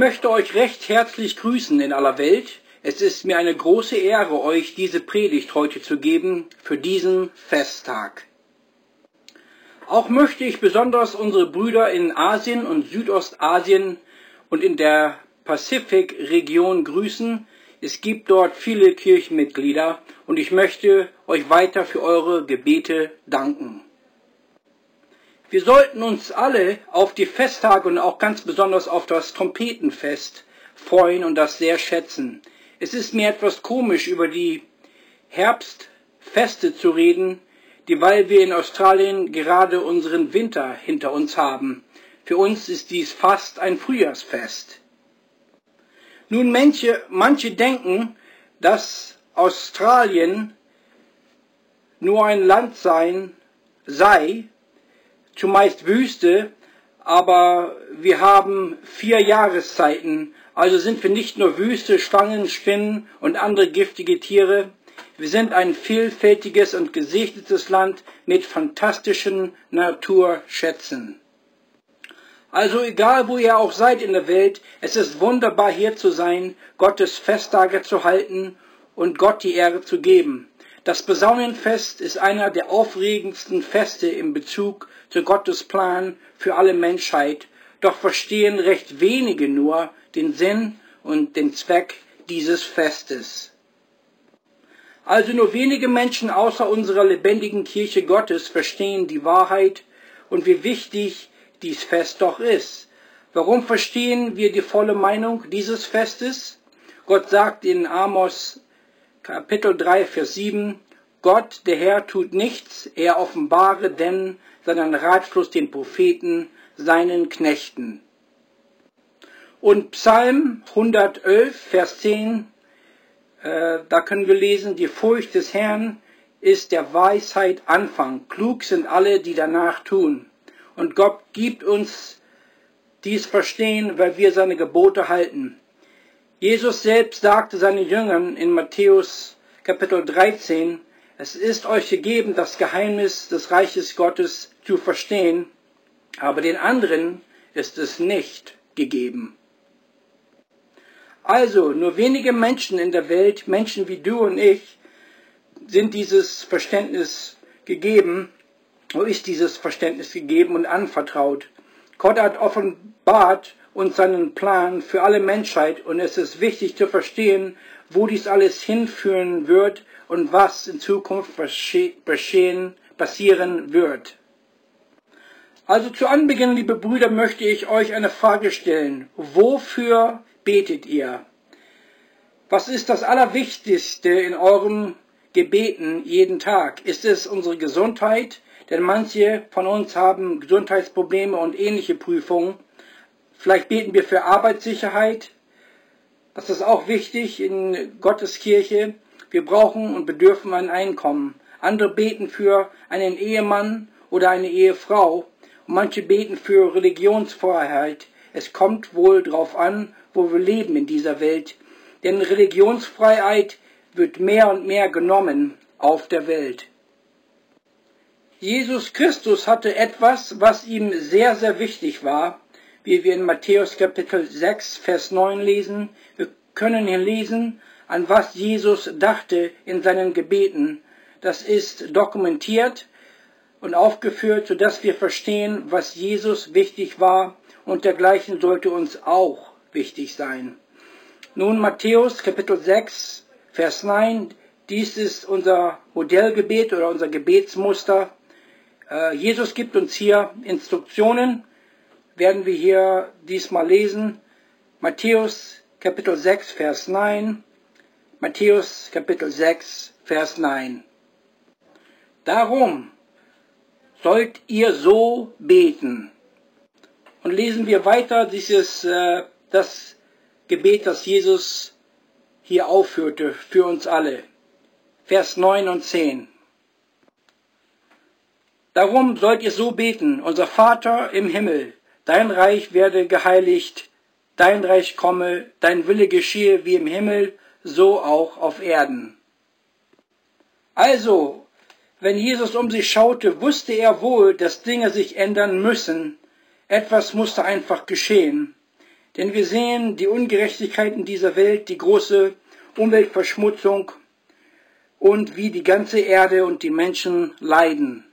möchte euch recht herzlich grüßen in aller Welt. Es ist mir eine große Ehre, euch diese Predigt heute zu geben für diesen Festtag. Auch möchte ich besonders unsere Brüder in Asien und Südostasien und in der Pazifikregion grüßen. Es gibt dort viele Kirchenmitglieder und ich möchte euch weiter für eure Gebete danken. Wir sollten uns alle auf die Festtage und auch ganz besonders auf das Trompetenfest freuen und das sehr schätzen. Es ist mir etwas komisch, über die Herbstfeste zu reden, weil wir in Australien gerade unseren Winter hinter uns haben. Für uns ist dies fast ein Frühjahrsfest. Nun, manche denken, dass Australien nur ein Land sei, zumeist Wüste, aber wir haben 4 Jahreszeiten, also sind wir nicht nur Wüste, Schlangen, Spinnen und andere giftige Tiere. Wir sind ein vielfältiges und gesegnetes Land mit fantastischen Naturschätzen. Also egal, wo ihr auch seid in der Welt, es ist wunderbar hier zu sein, Gottes Festtage zu halten und Gott die Ehre zu geben. Das Posaunenfest ist einer der aufregendsten Feste in Bezug zu Gottes Plan für alle Menschheit, doch verstehen recht wenige nur den Sinn und den Zweck dieses Festes. Also nur wenige Menschen außer unserer lebendigen Kirche Gottes verstehen die Wahrheit und wie wichtig dies Fest doch ist. Warum verstehen wir die volle Meinung dieses Festes? Gott sagt in Amos Kapitel 3, Vers 7, Gott, der Herr, tut nichts, er offenbare denn seinen Ratschluss den Propheten, seinen Knechten. Und Psalm 111, Vers 10, da können wir lesen, die Furcht des Herrn ist der Weisheit Anfang, klug sind alle, die danach tun. Und Gott gibt uns dies Verstehen, weil wir seine Gebote halten. Jesus selbst sagte seinen Jüngern in Matthäus Kapitel 13, es ist euch gegeben, das Geheimnis des Reiches Gottes zu verstehen, aber den anderen ist es nicht gegeben. Also, nur wenige Menschen in der Welt, Menschen wie du und ich, sind dieses Verständnis gegeben, ist dieses Verständnis gegeben und anvertraut. Gott hat offenbart uns seinen Plan für alle Menschheit und es ist wichtig zu verstehen, wo dies alles hinführen wird und was in Zukunft passieren wird. Also zu Anbeginn, liebe Brüder, möchte ich euch eine Frage stellen. Wofür betet ihr? Was ist das Allerwichtigste in euren Gebeten jeden Tag? Ist es unsere Gesundheit? Denn manche von uns haben Gesundheitsprobleme und ähnliche Prüfungen. Vielleicht beten wir für Arbeitssicherheit. Das ist auch wichtig in Gottes Kirche. Wir brauchen und bedürfen ein Einkommen. Andere beten für einen Ehemann oder eine Ehefrau. Und manche beten für Religionsfreiheit. Es kommt wohl darauf an, wo wir leben in dieser Welt. Denn Religionsfreiheit wird mehr und mehr genommen auf der Welt. Jesus Christus hatte etwas, was ihm sehr, sehr wichtig war, wie wir in Matthäus Kapitel 6, Vers 9 lesen. Wir können hier lesen, an was Jesus dachte in seinen Gebeten. Das ist dokumentiert und aufgeführt, sodass wir verstehen, was Jesus wichtig war und dergleichen sollte uns auch wichtig sein. Nun Matthäus Kapitel 6, Vers 9, dies ist unser Modellgebet oder unser Gebetsmuster. Jesus gibt uns hier Instruktionen, werden wir hier diesmal lesen. Matthäus Kapitel 6, Vers 9. Matthäus Kapitel 6, Vers 9. Darum sollt ihr so beten. Und lesen wir weiter das Gebet, das Jesus hier aufführte für uns alle. Vers 9 und 10. Darum sollt ihr so beten, unser Vater im Himmel, dein Reich werde geheiligt, dein Reich komme, dein Wille geschehe wie im Himmel, so auch auf Erden. Also, wenn Jesus um sich schaute, wusste er wohl, dass Dinge sich ändern müssen. Etwas musste einfach geschehen. Denn wir sehen die Ungerechtigkeiten dieser Welt, die große Umweltverschmutzung und wie die ganze Erde und die Menschen leiden.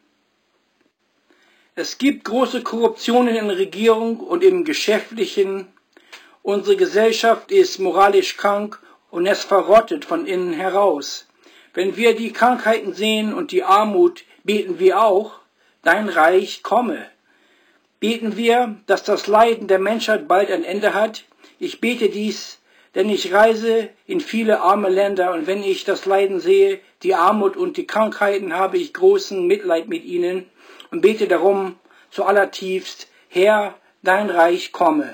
Es gibt große Korruptionen in der Regierung und im Geschäftlichen. Unsere Gesellschaft ist moralisch krank und es verrottet von innen heraus. Wenn wir die Krankheiten sehen und die Armut, beten wir auch, dein Reich komme. Beten wir, dass das Leiden der Menschheit bald ein Ende hat. Ich bete dies, denn ich reise in viele arme Länder und wenn ich das Leiden sehe, die Armut und die Krankheiten, habe ich großen Mitleid mit ihnen und bete darum zuallertiefst, Herr, dein Reich komme.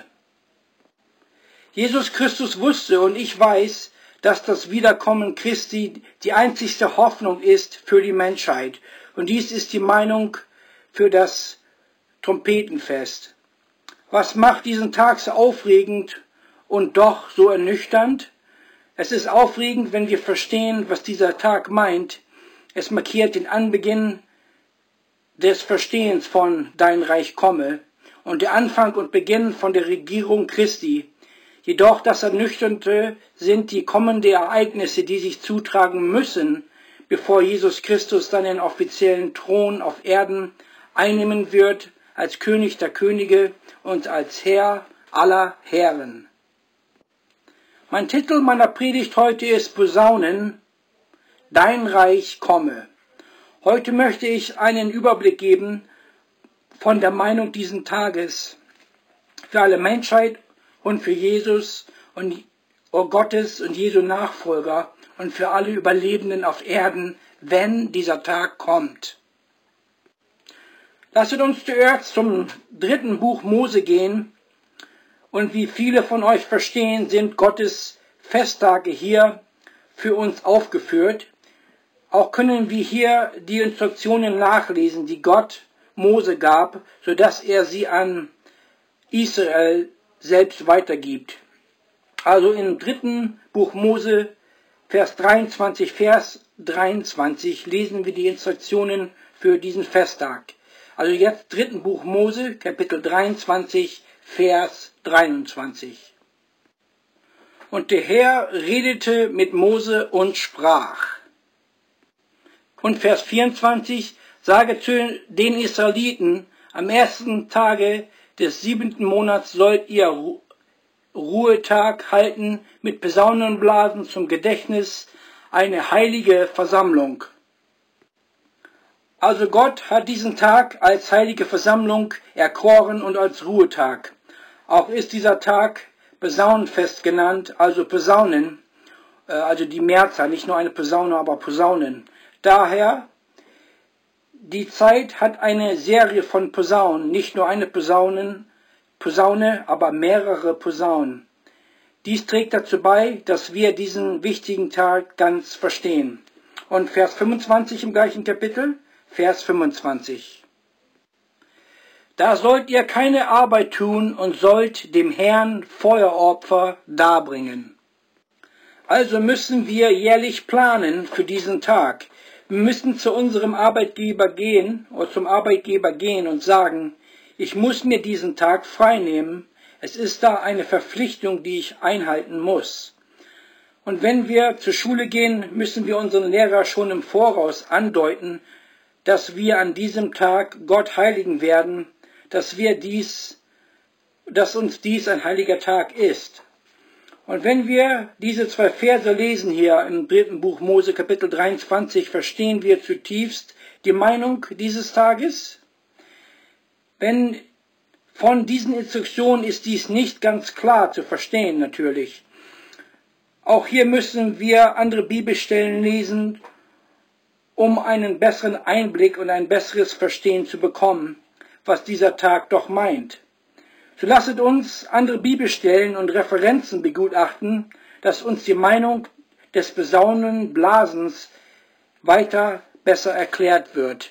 Jesus Christus wusste und ich weiß, dass das Wiederkommen Christi die einzigste Hoffnung ist für die Menschheit. Und dies ist die Meinung für das Trompetenfest. Was macht diesen Tag so aufregend und doch so ernüchternd? Es ist aufregend, wenn wir verstehen, was dieser Tag meint. Es markiert den Anbeginn des Verstehens von Dein Reich komme und der Anfang und Beginn von der Regierung Christi. Jedoch das Ernüchternde sind die kommenden Ereignisse, die sich zutragen müssen, bevor Jesus Christus dann den offiziellen Thron auf Erden einnehmen wird, als König der Könige und als Herr aller Herren. Mein Titel meiner Predigt heute ist Posaunen, Dein Reich komme. Heute möchte ich einen Überblick geben von der Meinung diesen Tages für alle Menschheit und für Jesus und Gottes und Jesu Nachfolger und für alle Überlebenden auf Erden, wenn dieser Tag kommt. Lasset uns zuerst zum 3. Buch Mose gehen und wie viele von euch verstehen, sind Gottes Festtage hier für uns aufgeführt. Auch können wir hier die Instruktionen nachlesen, die Gott Mose gab, sodass er sie an Israel selbst weitergibt. Also im 3. Buch Mose, Vers 23 lesen wir die Instruktionen für diesen Festtag. Also jetzt 3. Buch Mose, Kapitel 23, Vers 23. Und der Herr redete mit Mose und sprach. Und Vers 24, sage zu den Israeliten, am 1. Tage des 7. Monats sollt ihr Ruhetag halten mit Posaunenblasen zum Gedächtnis, eine heilige Versammlung. Also Gott hat diesen Tag als heilige Versammlung erkoren und als Ruhetag. Auch ist dieser Tag Posaunenfest genannt, also Posaunen, also die Mehrzahl, nicht nur eine Posaune, aber Posaunen. Daher, die Zeit hat eine Serie von Posaunen, nicht nur eine Posaune, aber mehrere Posaunen. Dies trägt dazu bei, dass wir diesen wichtigen Tag ganz verstehen. Und Vers 25 im gleichen Kapitel, Vers 25. Da sollt ihr keine Arbeit tun und sollt dem Herrn Feueropfer darbringen. Also müssen wir jährlich planen für diesen Tag. Wir müssen zu unserem Arbeitgeber gehen oder zum Arbeitgeber gehen und sagen, ich muss mir diesen Tag frei nehmen. Es ist da eine Verpflichtung, die ich einhalten muss. Und wenn wir zur Schule gehen, müssen wir unseren Lehrer schon im Voraus andeuten, dass wir an diesem Tag Gott heiligen werden, dass uns dies ein heiliger Tag ist. Und wenn wir diese 2 Verse lesen hier im 3. Buch Mose, Kapitel 23, verstehen wir zutiefst die Meinung dieses Tages. Wenn von diesen Instruktionen ist dies nicht ganz klar zu verstehen, natürlich. Auch hier müssen wir andere Bibelstellen lesen, um einen besseren Einblick und ein besseres Verstehen zu bekommen, was dieser Tag doch meint. So lasset uns andere Bibelstellen und Referenzen begutachten, dass uns die Meinung des Posaunenblasens weiter besser erklärt wird.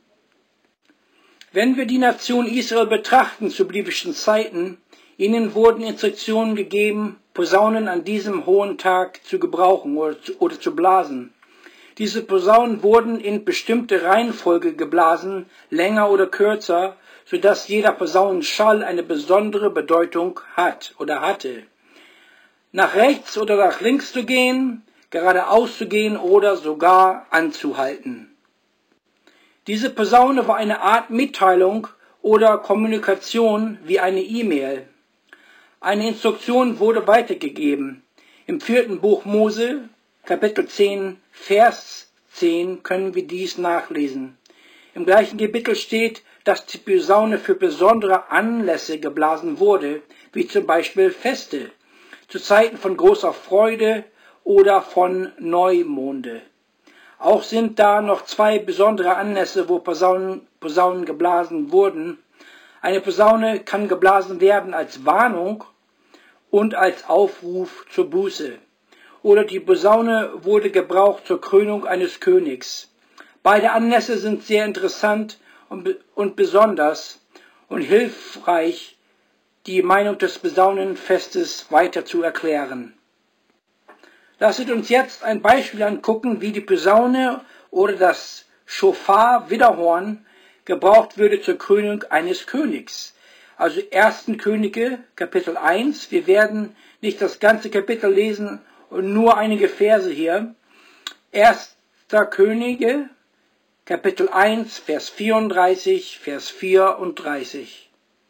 Wenn wir die Nation Israel betrachten zu biblischen Zeiten, ihnen wurden Instruktionen gegeben, Posaunen an diesem hohen Tag zu gebrauchen oder zu blasen. Diese Posaunen wurden in bestimmte Reihenfolge geblasen, länger oder kürzer, sodass jeder Posaunenschall eine besondere Bedeutung hat oder hatte. Nach rechts oder nach links zu gehen, geradeaus zu gehen oder sogar anzuhalten. Diese Posaune war eine Art Mitteilung oder Kommunikation wie eine E-Mail. Eine Instruktion wurde weitergegeben. Im 4. Buch Mose, Kapitel 10, Vers 10 können wir dies nachlesen. Im gleichen Kapitel steht, dass die Posaune für besondere Anlässe geblasen wurde, wie zum Beispiel Feste, zu Zeiten von großer Freude oder von Neumonde. Auch sind da noch 2 besondere Anlässe, wo Posaunen geblasen wurden. Eine Posaune kann geblasen werden als Warnung und als Aufruf zur Buße. Oder die Posaune wurde gebraucht zur Krönung eines Königs. Beide Anlässe sind sehr interessant und besonders und hilfreich, die Meinung des Posaunenfestes weiter zu erklären. Lasset uns jetzt ein Beispiel angucken, wie die Posaune oder das Schofar, Widderhorn, gebraucht würde zur Krönung eines Königs. Also 1. Könige, Kapitel 1. Wir werden nicht das ganze Kapitel lesen und nur einige Verse hier. 1. Könige, Kapitel 1, Vers 34, Vers 34.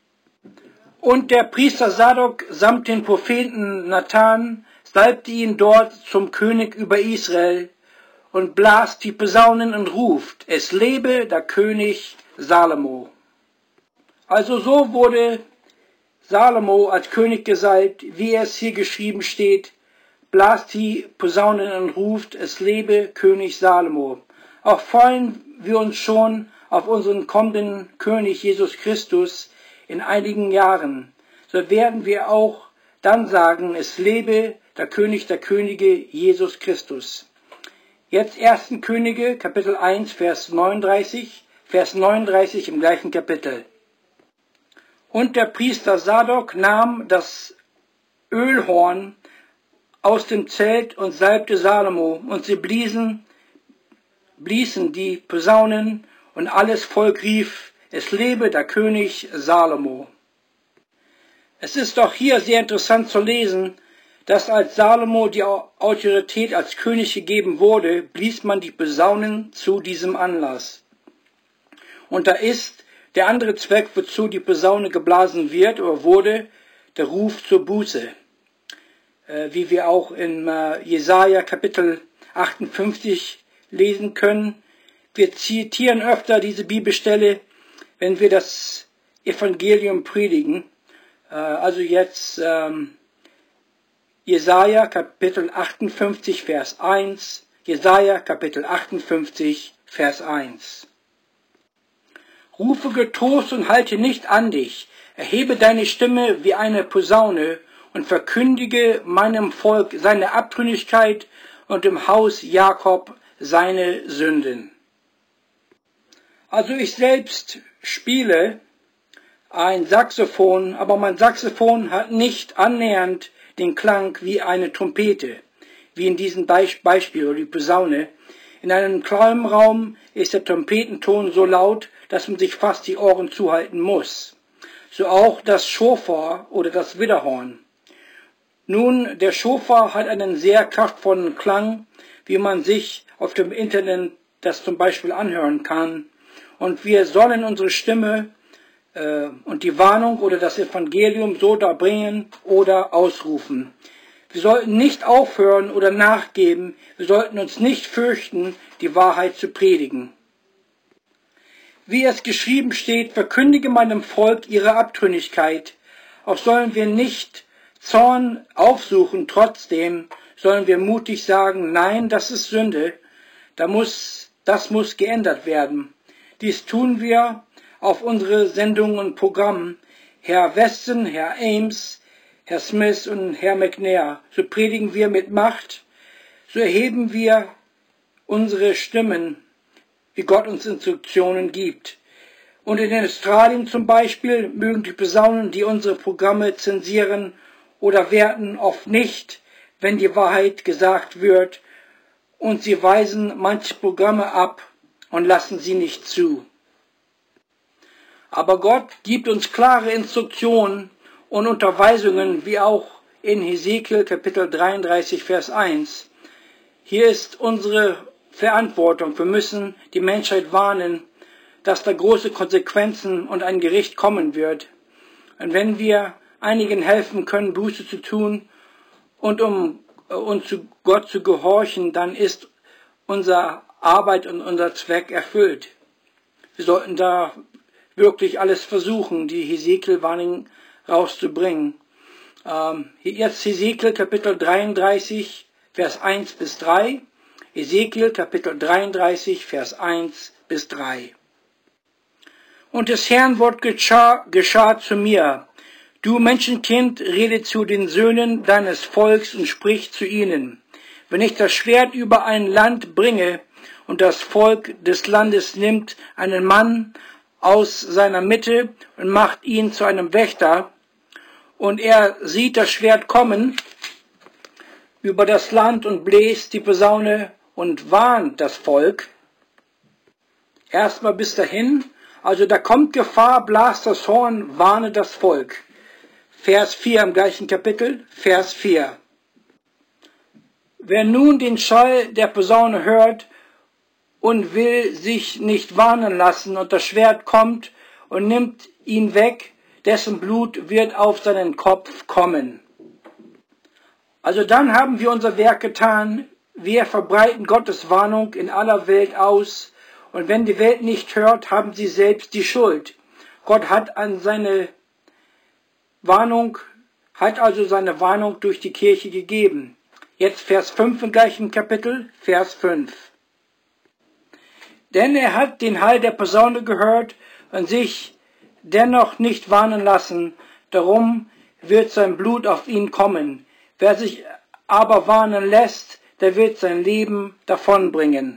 Und der Priester Sadok samt den Propheten Nathan salbte ihn dort zum König über Israel und blas die Posaunen und ruft, es lebe der König Salomo. Also so wurde Salomo als König gesalbt, wie es hier geschrieben steht, blas die Posaunen und ruft, es lebe König Salomo. Auch freuen wir uns schon auf unseren kommenden König Jesus Christus in einigen Jahren. So werden wir auch dann sagen, es lebe der König der Könige, Jesus Christus. Jetzt 1. Könige, Kapitel 1, Vers 39 im gleichen Kapitel. Und der Priester Sadok nahm das Ölhorn aus dem Zelt und salbte Salomo, und sie bliesen die Posaunen, und alles Volk rief, es lebe der König Salomo. Es ist doch hier sehr interessant zu lesen, dass als Salomo die Autorität als König gegeben wurde, blies man die Posaunen zu diesem Anlass. Und da ist der andere Zweck, wozu die Posaune geblasen wird oder wurde, der Ruf zur Buße. Wie wir auch in Jesaja Kapitel 58 lesen können. Wir zitieren öfter diese Bibelstelle, wenn wir das Evangelium predigen. Also jetzt Jesaja Kapitel 58, Vers 1, Jesaja Kapitel 58, Vers 1. Rufe getrost und halte nicht an dich, erhebe deine Stimme wie eine Posaune und verkündige meinem Volk seine Abtrünnigkeit und dem Haus Jakob seine Sünden. Also ich selbst spiele ein Saxophon, aber mein Saxophon hat nicht annähernd den Klang wie eine Trompete, wie in diesem Beispiel oder die Posaune. In einem kleinen Raum ist der Trompetenton so laut, dass man sich fast die Ohren zuhalten muss. So auch das Schofar oder das Widderhorn. Nun, der Schofar hat einen sehr kraftvollen Klang, wie man sich auf dem Internet das zum Beispiel anhören kann. Und wir sollen unsere Stimme und die Warnung oder das Evangelium so darbringen oder ausrufen. Wir sollten nicht aufhören oder nachgeben, wir sollten uns nicht fürchten, die Wahrheit zu predigen. Wie es geschrieben steht, verkündige meinem Volk ihre Abtrünnigkeit. Auch sollen wir nicht Zorn aufsuchen, trotzdem sollen wir mutig sagen, nein, das ist Sünde, das muss geändert werden. Dies tun wir auf unsere Sendungen und Programmen, Herr Weston, Herr Ames, Herr Smith und Herr McNair. So predigen wir mit Macht, so erheben wir unsere Stimmen, wie Gott uns Instruktionen gibt. Und in Australien zum Beispiel mögen die Posaunen, die unsere Programme zensieren oder werten, oft nicht, wenn die Wahrheit gesagt wird und sie weisen manche Programme ab und lassen sie nicht zu. Aber Gott gibt uns klare Instruktionen und Unterweisungen, wie auch in Hesekiel Kapitel 33, Vers 1. Hier ist unsere Verantwortung. Wir müssen die Menschheit warnen, dass da große Konsequenzen und ein Gericht kommen wird. Und wenn wir einigen helfen können, Buße zu tun und zu Gott zu gehorchen, dann ist unsere Arbeit und unser Zweck erfüllt. Wir sollten da wirklich alles versuchen, die Hesekiel-Warnung rauszubringen. Jetzt Hesekiel Kapitel 33, Vers 1 bis 3. Hesekiel Kapitel 33, Vers 1 bis 3. Und des Herrn Wort geschah zu mir. Du Menschenkind, rede zu den Söhnen deines Volks und sprich zu ihnen. Wenn ich das Schwert über ein Land bringe und das Volk des Landes nimmt einen Mann aus seiner Mitte und macht ihn zu einem Wächter, und er sieht das Schwert kommen über das Land und bläst die Posaune und warnt das Volk. Erstmal bis dahin, also da kommt Gefahr, blast das Horn, warne das Volk. Vers 4 im gleichen Kapitel, Vers 4. Wer nun den Schall der Posaune hört und will sich nicht warnen lassen und das Schwert kommt und nimmt ihn weg, dessen Blut wird auf seinen Kopf kommen. Also dann haben wir unser Werk getan, wir verbreiten Gottes Warnung in aller Welt aus, und wenn die Welt nicht hört, haben sie selbst die Schuld. Gott hat also seine Warnung durch die Kirche gegeben. Jetzt Vers 5 im gleichen Kapitel, Vers 5. Denn er hat den Hall der Posaune gehört und sich dennoch nicht warnen lassen, darum wird sein Blut auf ihn kommen. Wer sich aber warnen lässt, der wird sein Leben davonbringen.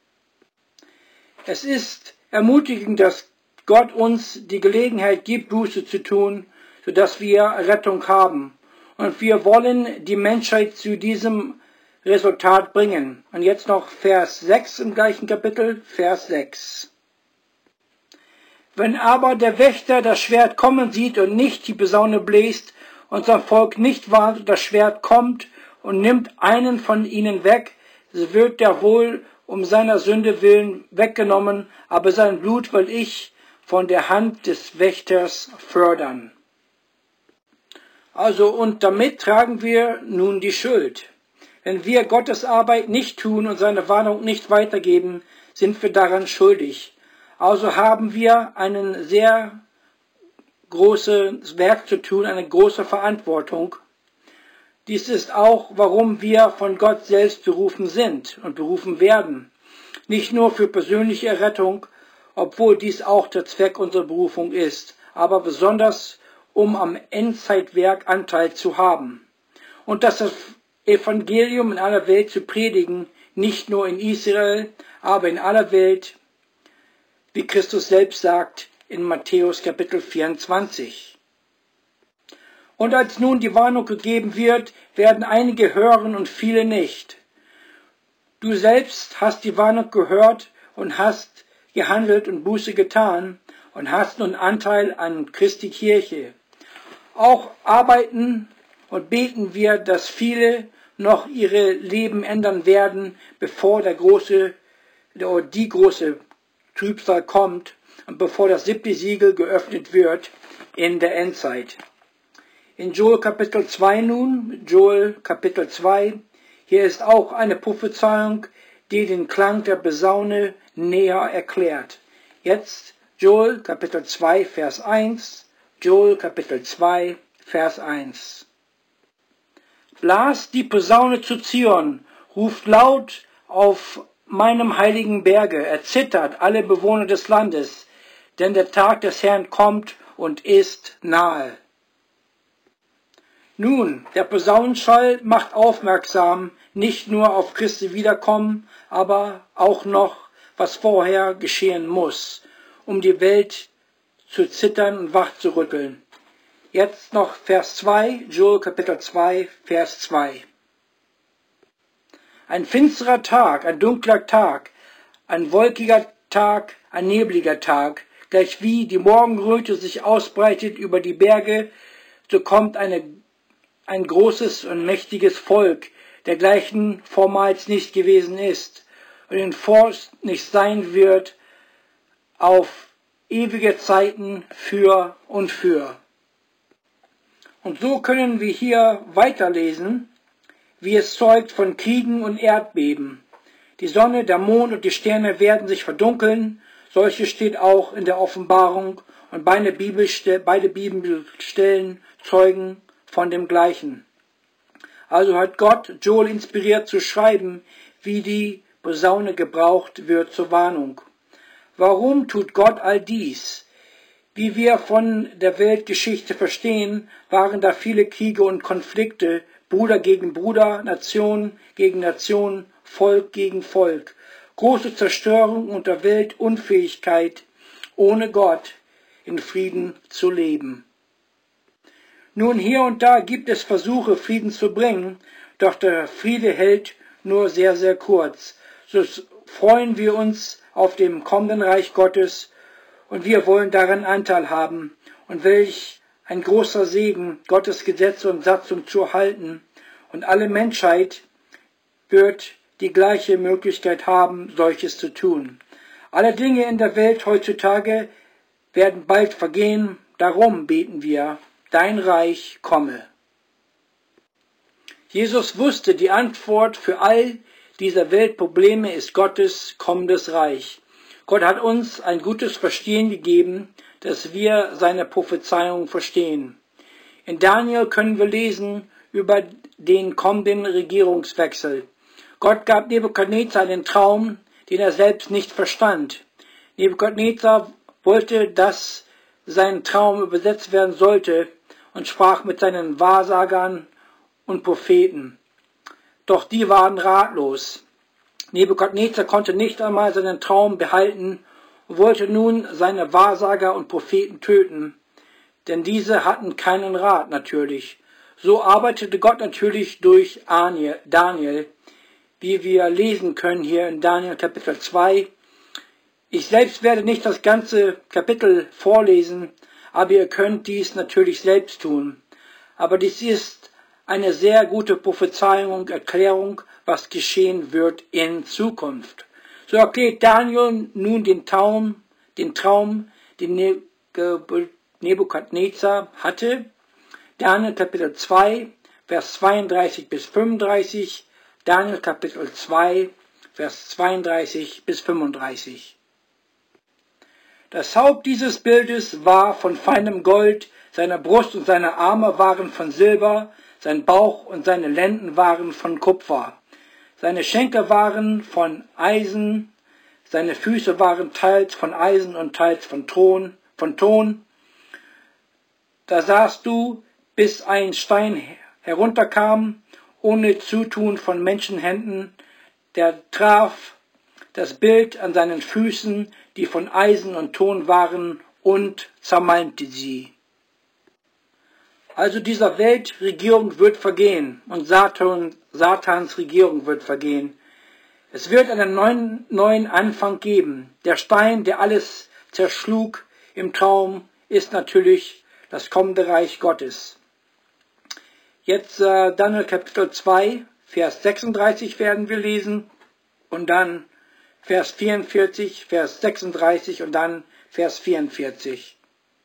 Es ist ermutigend, dass Gott uns die Gelegenheit gibt, Buße zu tun, sodass wir Rettung haben. Und wir wollen die Menschheit zu diesem Resultat bringen. Und jetzt noch Vers 6 im gleichen Kapitel, Vers 6. Wenn aber der Wächter das Schwert kommen sieht und nicht die Posaune bläst und sein Volk nicht warnt und das Schwert kommt und nimmt einen von ihnen weg, so wird der wohl um seiner Sünde willen weggenommen, aber sein Blut will ich von der Hand des Wächters fördern. Also, und damit tragen wir nun die Schuld. Wenn wir Gottes Arbeit nicht tun und seine Warnung nicht weitergeben, sind wir daran schuldig. Also haben wir ein sehr großes Werk zu tun, eine große Verantwortung. Dies ist auch, warum wir von Gott selbst berufen sind und berufen werden. Nicht nur für persönliche Errettung, obwohl dies auch der Zweck unserer Berufung ist, aber besonders, um am Endzeitwerk Anteil zu haben. Und das Evangelium in aller Welt zu predigen, nicht nur in Israel, aber in aller Welt, wie Christus selbst sagt in Matthäus Kapitel 24. Und als nun die Warnung gegeben wird, werden einige hören und viele nicht. Du selbst hast die Warnung gehört und hast gehandelt und Buße getan und hast nun Anteil an Christi Kirche. Auch arbeiten und beten wir, dass viele noch ihre Leben ändern werden, bevor die große Trübsal kommt und bevor das 7. Siegel geöffnet wird in der Endzeit. In Joel Kapitel 2 nun, Joel Kapitel 2, hier ist auch eine Prophezeiung, die den Klang der Posaune näher erklärt. Jetzt Joel Kapitel 2, Vers 1, Joel Kapitel 2, Vers 1. Blast die Posaune zu Zion, ruft laut auf meinem heiligen Berge, erzittert alle Bewohner des Landes, denn der Tag des Herrn kommt und ist nahe. Nun, der Posaunenschall macht aufmerksam, nicht nur auf Christi Wiederkommen, aber auch noch, was vorher geschehen muss, um die Welt zu zittern und wach zu rütteln. Jetzt noch Vers 2, Joel Kapitel 2, Vers 2. Ein finsterer Tag, ein dunkler Tag, ein wolkiger Tag, ein nebliger Tag, gleichwie die Morgenröte sich ausbreitet über die Berge, so kommt ein großes und mächtiges Volk, dergleichen vormals nicht gewesen ist und in Forst nicht sein wird, auf ewige Zeiten für und für. Und so können wir hier weiterlesen, wie es zeugt von Kriegen und Erdbeben. Die Sonne, der Mond und die Sterne werden sich verdunkeln, solche steht auch in der Offenbarung, und beide Bibelstellen zeugen von dem Gleichen. Also hat Gott Joel inspiriert zu schreiben, wie die Posaune gebraucht wird zur Warnung. Warum tut Gott all dies? Wie wir von der Weltgeschichte verstehen, waren da viele Kriege und Konflikte, Bruder gegen Bruder, Nation gegen Nation, Volk gegen Volk, große Zerstörung und der Weltunfähigkeit, ohne Gott in Frieden zu leben. Nun, hier und da gibt es Versuche, Frieden zu bringen, doch der Friede hält nur sehr, sehr kurz. So freuen wir uns auf dem kommenden Reich Gottes und wir wollen daran Anteil haben. Und welch ein großer Segen, Gottes Gesetze und Satzung zu halten. Und alle Menschheit wird die gleiche Möglichkeit haben, solches zu tun. Alle Dinge in der Welt heutzutage werden bald vergehen, darum beten wir, dein Reich komme. Jesus wusste, die Antwort für all diese Weltprobleme ist Gottes kommendes Reich. Gott hat uns ein gutes Verstehen gegeben, dass wir seine Prophezeiung verstehen. In Daniel können wir lesen über den kommenden Regierungswechsel. Gott gab Nebukadnezar einen Traum, den er selbst nicht verstand. Nebukadnezar wollte, dass sein Traum übersetzt werden sollte und sprach mit seinen Wahrsagern und Propheten. Doch die waren ratlos. Nebukadnezar konnte nicht einmal seinen Traum behalten und wollte nun seine Wahrsager und Propheten töten, denn diese hatten keinen Rat natürlich. So arbeitete Gott natürlich durch Daniel, wie wir lesen können hier in Daniel Kapitel 2. Ich selbst werde nicht das ganze Kapitel vorlesen, aber ihr könnt dies natürlich selbst tun. Aber dies ist eine sehr gute Prophezeiung und Erklärung, was geschehen wird in Zukunft. So erklärt Daniel nun den Traum, den Nebukadnezar hatte. Daniel Kapitel 2, Vers 32 bis 35, Daniel Kapitel 2, Vers 32 bis 35. Das Haupt dieses Bildes war von feinem Gold, seine Brust und seine Arme waren von Silber, sein Bauch und seine Lenden waren von Kupfer. Seine Schenkel waren von Eisen, seine Füße waren teils von Eisen und teils von Ton. Da sahst du, bis ein Stein herunterkam, ohne Zutun von Menschenhänden, der traf das Bild an seinen Füßen, die von Eisen und Ton waren, und zermalmte sie. Also dieser Weltregierung wird vergehen und Satans Regierung wird vergehen. Es wird einen neuen Anfang geben. Der Stein, der alles zerschlug im Traum, ist natürlich das kommende Reich Gottes. Jetzt Daniel Kapitel 2, Vers 36 werden wir lesen und dann Vers 44, Vers 36 und dann Vers 44.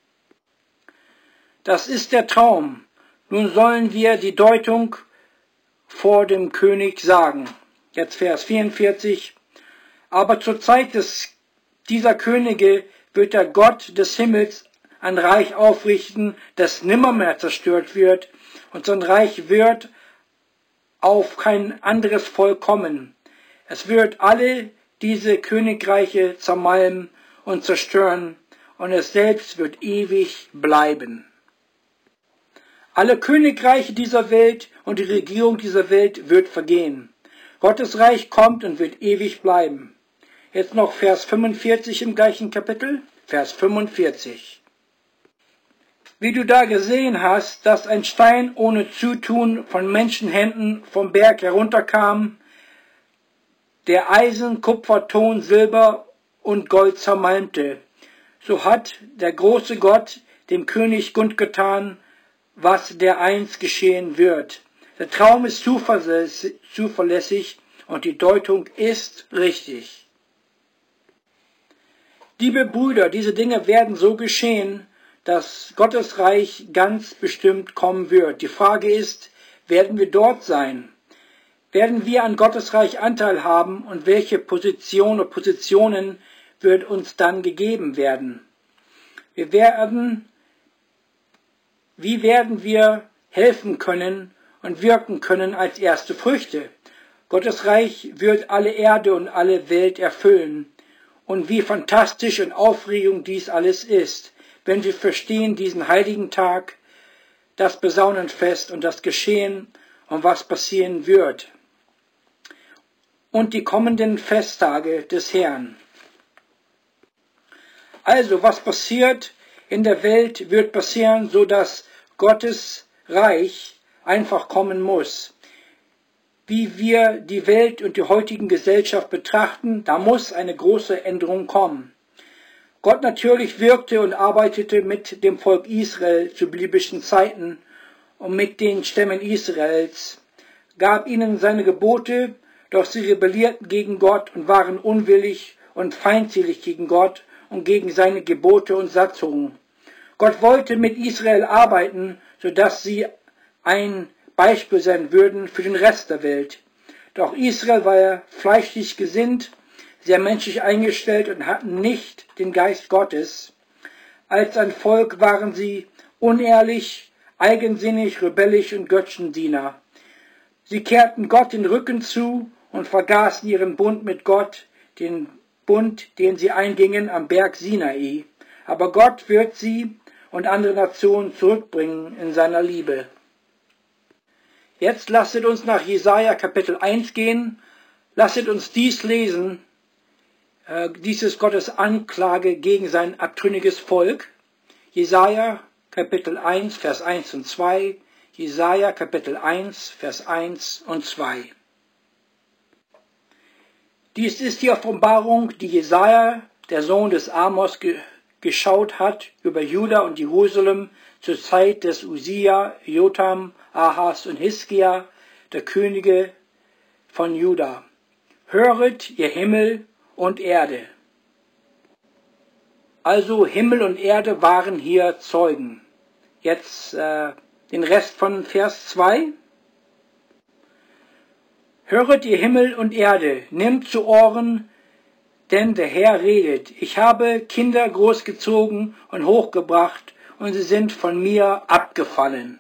Das ist der Traum. Nun sollen wir die Deutung vor dem König sagen. Jetzt Vers 44. Aber zur Zeit dieser Könige wird der Gott des Himmels ein Reich aufrichten, das nimmermehr zerstört wird, und sein Reich wird auf kein anderes Volk kommen. Es wird alle diese Königreiche zermalmen und zerstören, und es selbst wird ewig bleiben. Alle Königreiche dieser Welt und die Regierung dieser Welt wird vergehen. Gottes Reich kommt und wird ewig bleiben. Jetzt noch Vers 45 im gleichen Kapitel. Vers 45. Wie du da gesehen hast, dass ein Stein ohne Zutun von Menschenhänden vom Berg herunterkam, der Eisen, Kupfer, Ton, Silber und Gold zermalmte. So hat der große Gott dem König kundgetan, was dereinst geschehen wird. Der Traum ist zuverlässig und die Deutung ist richtig. Liebe Brüder, diese Dinge werden so geschehen, dass Gottes Reich ganz bestimmt kommen wird. Die Frage ist, werden wir dort sein? Werden wir an Gottes Reich Anteil haben und welche Positionen wird uns dann gegeben werden? Wie werden wir helfen können und wirken können als erste Früchte? Gottes Reich wird alle Erde und alle Welt erfüllen. Und wie fantastisch und aufregend dies alles ist, wenn wir verstehen diesen heiligen Tag, das Besaunenfest und das Geschehen und was passieren wird. Und die kommenden Festtage des Herrn. Also, was passiert in der Welt, wird passieren, so dass Gottes Reich einfach kommen muss. Wie wir die Welt und die heutigen Gesellschaft betrachten, da muss eine große Änderung kommen. Gott natürlich wirkte und arbeitete mit dem Volk Israel zu biblischen Zeiten und mit den Stämmen Israels, gab ihnen seine Gebote, doch sie rebellierten gegen Gott und waren unwillig und feindselig gegen Gott und gegen seine Gebote und Satzungen. Gott wollte mit Israel arbeiten, sodass sie ein Beispiel sein würden für den Rest der Welt. Doch Israel war fleischlich gesinnt, sehr menschlich eingestellt und hatten nicht den Geist Gottes. Als ein Volk waren sie unehrlich, eigensinnig, rebellisch und Götzendiener. Sie kehrten Gott den Rücken zu und vergaßen ihren Bund mit Gott, den Bund, den sie eingingen am Berg Sinai. Aber Gott wird sie und andere Nationen zurückbringen in seiner Liebe. Jetzt lasset uns nach Jesaja Kapitel 1 gehen. Lasset uns dies lesen. Dies ist Gottes Anklage gegen sein abtrünniges Volk. Jesaja Kapitel 1, Vers 1 und 2. Jesaja Kapitel 1, Vers 1 und 2. Dies ist die Offenbarung, die Jesaja, der Sohn des Amos, geschaut hat über Juda und Jerusalem zur Zeit des Usia, Jotham, Ahas und Hiskia, der Könige von Juda. Höret, ihr Himmel und Erde. Also Himmel und Erde waren hier Zeugen. Jetzt den Rest von Vers 2. Höret, ihr Himmel und Erde, nehmt zu Ohren, denn der Herr redet. Ich habe Kinder großgezogen und hochgebracht, und sie sind von mir abgefallen.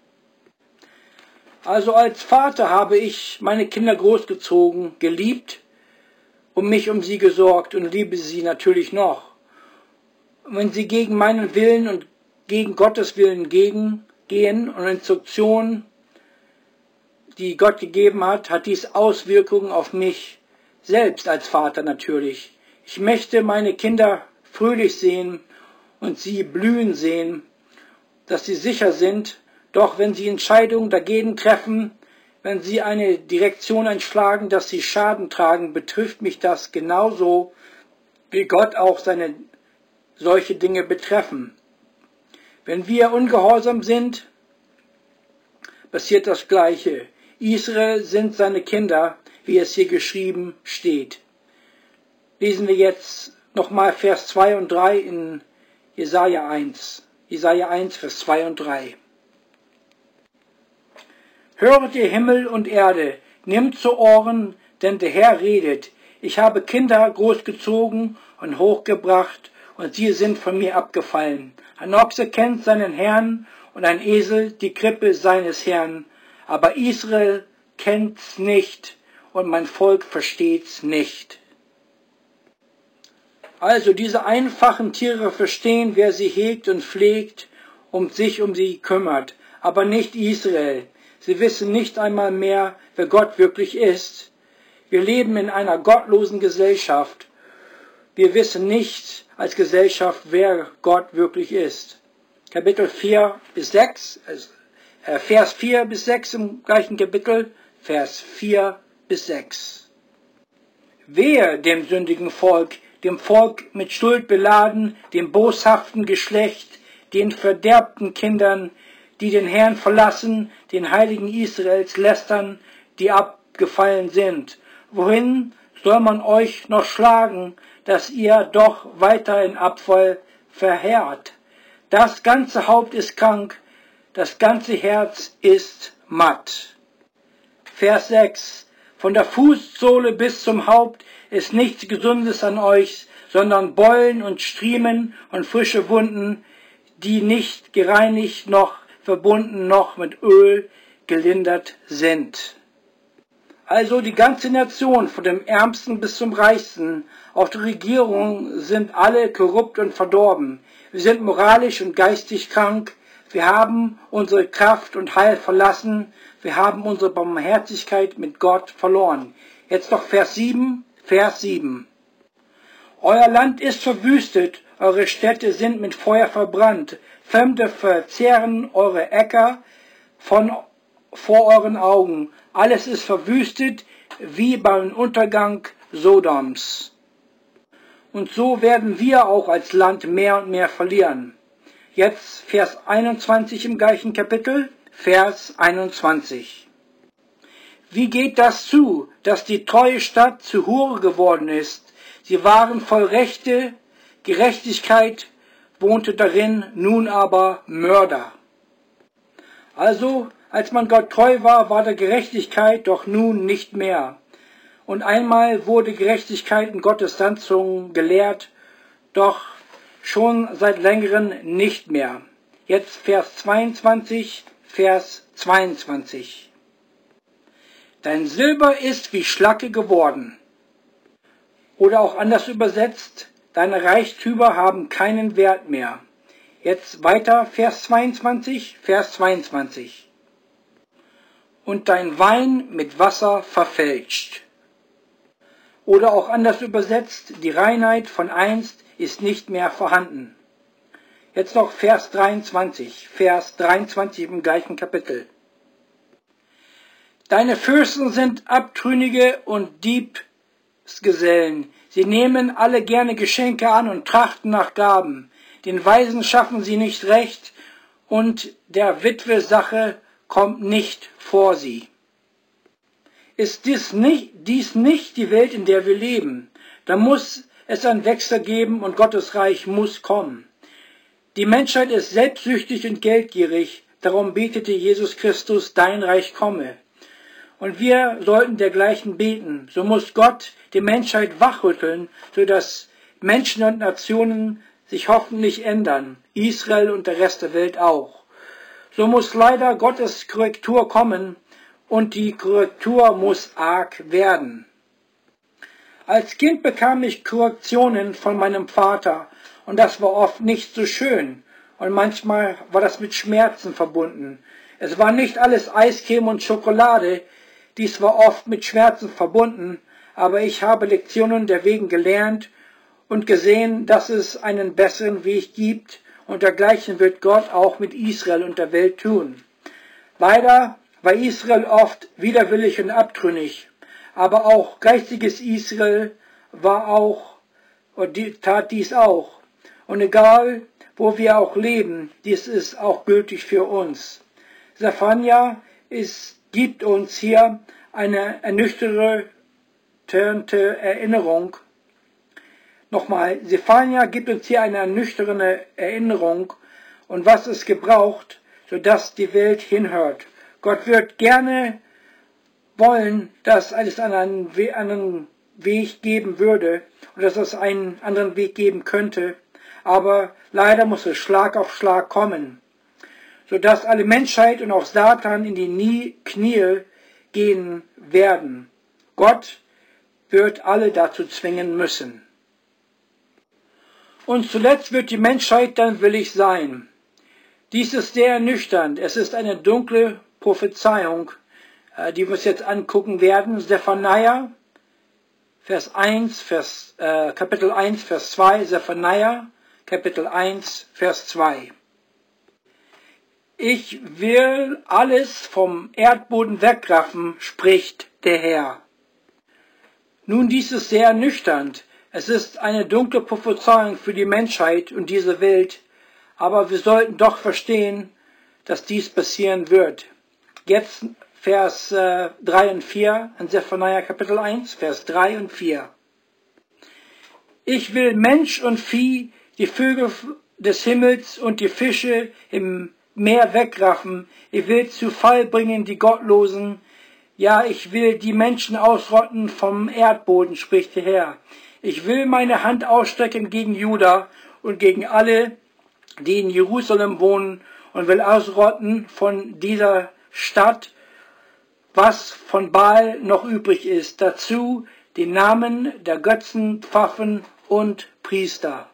Also als Vater habe ich meine Kinder großgezogen, geliebt und mich um sie gesorgt und liebe sie natürlich noch. Und wenn sie gegen meinen Willen und gegen Gottes Willen gehen und Instruktionen, die Gott gegeben hat, hat dies Auswirkungen auf mich selbst als Vater natürlich. Ich möchte meine Kinder fröhlich sehen und sie blühen sehen, dass sie sicher sind. Doch wenn sie Entscheidungen dagegen treffen, wenn sie eine Direktion einschlagen, dass sie Schaden tragen, betrifft mich das genauso, wie Gott auch solche Dinge betreffen. Wenn wir ungehorsam sind, passiert das Gleiche. Israel sind seine Kinder, wie es hier geschrieben steht. Lesen wir jetzt nochmal Vers 2 und 3 in Jesaja 1. Jesaja 1, Vers 2 und 3. Höret ihr Himmel und Erde, nehmt zu Ohren, denn der Herr redet. Ich habe Kinder großgezogen und hochgebracht, und sie sind von mir abgefallen. Ein Ochse kennt seinen Herrn und ein Esel die Krippe seines Herrn. Aber Israel kennt's nicht und mein Volk versteht's nicht. Also diese einfachen Tiere verstehen, wer sie hegt und pflegt und sich um sie kümmert, aber nicht Israel. Sie wissen nicht einmal mehr, wer Gott wirklich ist. Wir leben in einer gottlosen Gesellschaft. Wir wissen nicht als Gesellschaft, wer Gott wirklich ist. Kapitel 4 bis 6, Vers 4 bis 6 im gleichen Kapitel, Vers 4 bis 6. Wehe dem sündigen Volk, dem Volk mit Schuld beladen, dem boshaften Geschlecht, den verderbten Kindern, die den Herrn verlassen, den Heiligen Israels lästern, die abgefallen sind. Wohin soll man euch noch schlagen, dass ihr doch weiter in Abfall verheert? Das ganze Haupt ist krank, das ganze Herz ist matt. Vers 6. Von der Fußsohle bis zum Haupt ist nichts Gesundes an euch, sondern Beulen und Striemen und frische Wunden, die nicht gereinigt noch verbunden noch mit Öl gelindert sind. Also die ganze Nation, von dem Ärmsten bis zum Reichsten, auch die Regierung, sind alle korrupt und verdorben. Wir sind moralisch und geistig krank. Wir haben unsere Kraft und Heil verlassen. Wir haben unsere Barmherzigkeit mit Gott verloren. Jetzt noch Vers 7. Euer Land ist verwüstet, eure Städte sind mit Feuer verbrannt. Fremde verzehren eure Äcker vor euren Augen. Alles ist verwüstet, wie beim Untergang Sodoms. Und so werden wir auch als Land mehr und mehr verlieren. Jetzt Vers 21 im gleichen Kapitel, Vers 21. Wie geht das zu, dass die treue Stadt zu Hure geworden ist? Sie waren voll Rechte, Gerechtigkeit wohnte darin, nun aber Mörder. Also, als man Gott treu war, war der Gerechtigkeit, doch nun nicht mehr. Und einmal wurde Gerechtigkeit in Gottes Satzungen gelehrt, doch schon seit längerem nicht mehr. Jetzt Vers 22. Dein Silber ist wie Schlacke geworden. Oder auch anders übersetzt, deine Reichtümer haben keinen Wert mehr. Jetzt weiter Vers 22. Und dein Wein mit Wasser verfälscht. Oder auch anders übersetzt, die Reinheit von einst ist nicht mehr vorhanden. Jetzt noch Vers 23 im gleichen Kapitel. Deine Fürsten sind Abtrünnige und Diebsgesellen. Sie nehmen alle gerne Geschenke an und trachten nach Gaben. Den Weisen schaffen sie nicht recht und der Witwe Sache kommt nicht vor sie. Ist dies nicht die Welt, in der wir leben? Da muss es einen Wechsel geben und Gottes Reich muss kommen. Die Menschheit ist selbstsüchtig und geldgierig, darum betete Jesus Christus, dein Reich komme. Und wir sollten dergleichen beten. So muss Gott die Menschheit wachrütteln, sodass Menschen und Nationen sich hoffentlich ändern, Israel und der Rest der Welt auch. So muss leider Gottes Korrektur kommen und die Korrektur muss arg werden. Als Kind bekam ich Korrektionen von meinem Vater und das war oft nicht so schön und manchmal war das mit Schmerzen verbunden. Es war nicht alles Eiscreme und Schokolade, dies war oft mit Schmerzen verbunden, aber ich habe Lektionen derwegen gelernt und gesehen, dass es einen besseren Weg gibt und dergleichen wird Gott auch mit Israel und der Welt tun. Leider war Israel oft widerwillig und abtrünnig, aber auch geistiges Israel tat dies auch. Und egal, wo wir auch leben, dies ist auch gültig für uns. Zephania gibt uns hier eine ernüchternde Erinnerung. Nochmal, Zephania gibt uns hier eine ernüchternde Erinnerung und was es gebraucht, sodass die Welt hinhört. Gott wird gerne wollen, dass es einen anderen Weg geben würde und dass es einen anderen Weg geben könnte, aber leider muss es Schlag auf Schlag kommen, sodass alle Menschheit und auch Satan in die Knie gehen werden. Gott wird alle dazu zwingen müssen. Und zuletzt wird die Menschheit dann willig sein. Dies ist sehr ernüchternd. Es ist eine dunkle Prophezeiung, die wir uns jetzt angucken werden. Zephania, Kapitel 1, Vers 2. Zephania, Kapitel 1, Vers 2. Ich will alles vom Erdboden wegraffen, spricht der Herr. Nun, dies ist sehr ernüchternd. Es ist eine dunkle Prophezeiung für die Menschheit und diese Welt, aber wir sollten doch verstehen, dass dies passieren wird. Jetzt Vers 3 und 4 in Zephaniah Kapitel 1, Vers 3 und 4. Ich will Mensch und Vieh, die Vögel des Himmels und die Fische im Meer wegraffen. Ich will zu Fall bringen die Gottlosen. Ja, ich will die Menschen ausrotten vom Erdboden, spricht der Herr. Ich will meine Hand ausstrecken gegen Juda und gegen alle, die in Jerusalem wohnen, und will ausrotten von dieser Stadt, was von Baal noch übrig ist. Dazu die Namen der Götzen, Pfaffen und Priester.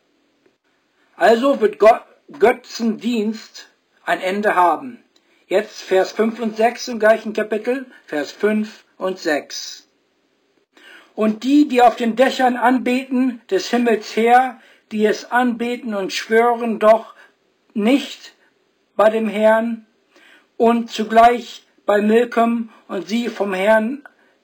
Also wird Götzendienst ein Ende haben. Jetzt Vers 5 und 6 im gleichen Kapitel, Vers 5 und 6. Und die auf den Dächern anbeten des Himmels her, die es anbeten und schwören doch nicht bei dem Herrn und zugleich bei Milcom und sie vom Herrn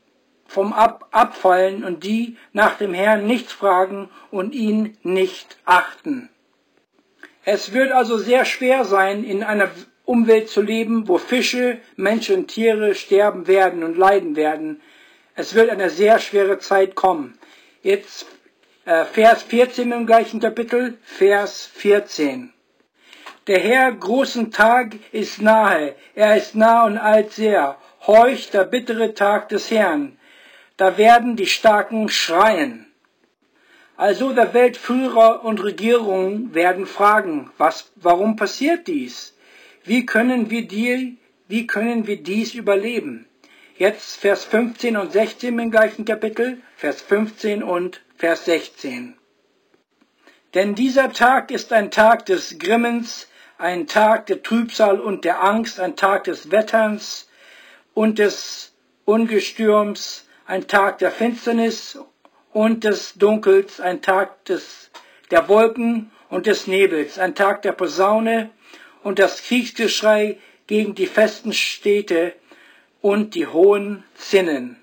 abfallen und die nach dem Herrn nichts fragen und ihn nicht achten. Es wird also sehr schwer sein, in einer Umwelt zu leben, wo Fische, Menschen und Tiere sterben werden und leiden werden. Es wird eine sehr schwere Zeit kommen. Jetzt Vers 14 im gleichen Kapitel, Vers 14. Der Herr großen Tag ist nahe, er ist nah und allsehr. Horcht der bittere Tag des Herrn. Da werden die Starken schreien. Also der Weltführer und Regierungen werden fragen, warum passiert dies? Wie können wir dies überleben? Jetzt Vers 15 und 16 im gleichen Kapitel, Vers 15 und Vers 16. Denn dieser Tag ist ein Tag des Grimmens, ein Tag der Trübsal und der Angst, ein Tag des Wetterns und des Ungestürms, ein Tag der Finsternis und des Dunkels, ein Tag der Wolken und des Nebels, ein Tag der Posaune und das Kriegsgeschrei gegen die festen Städte und die hohen Zinnen.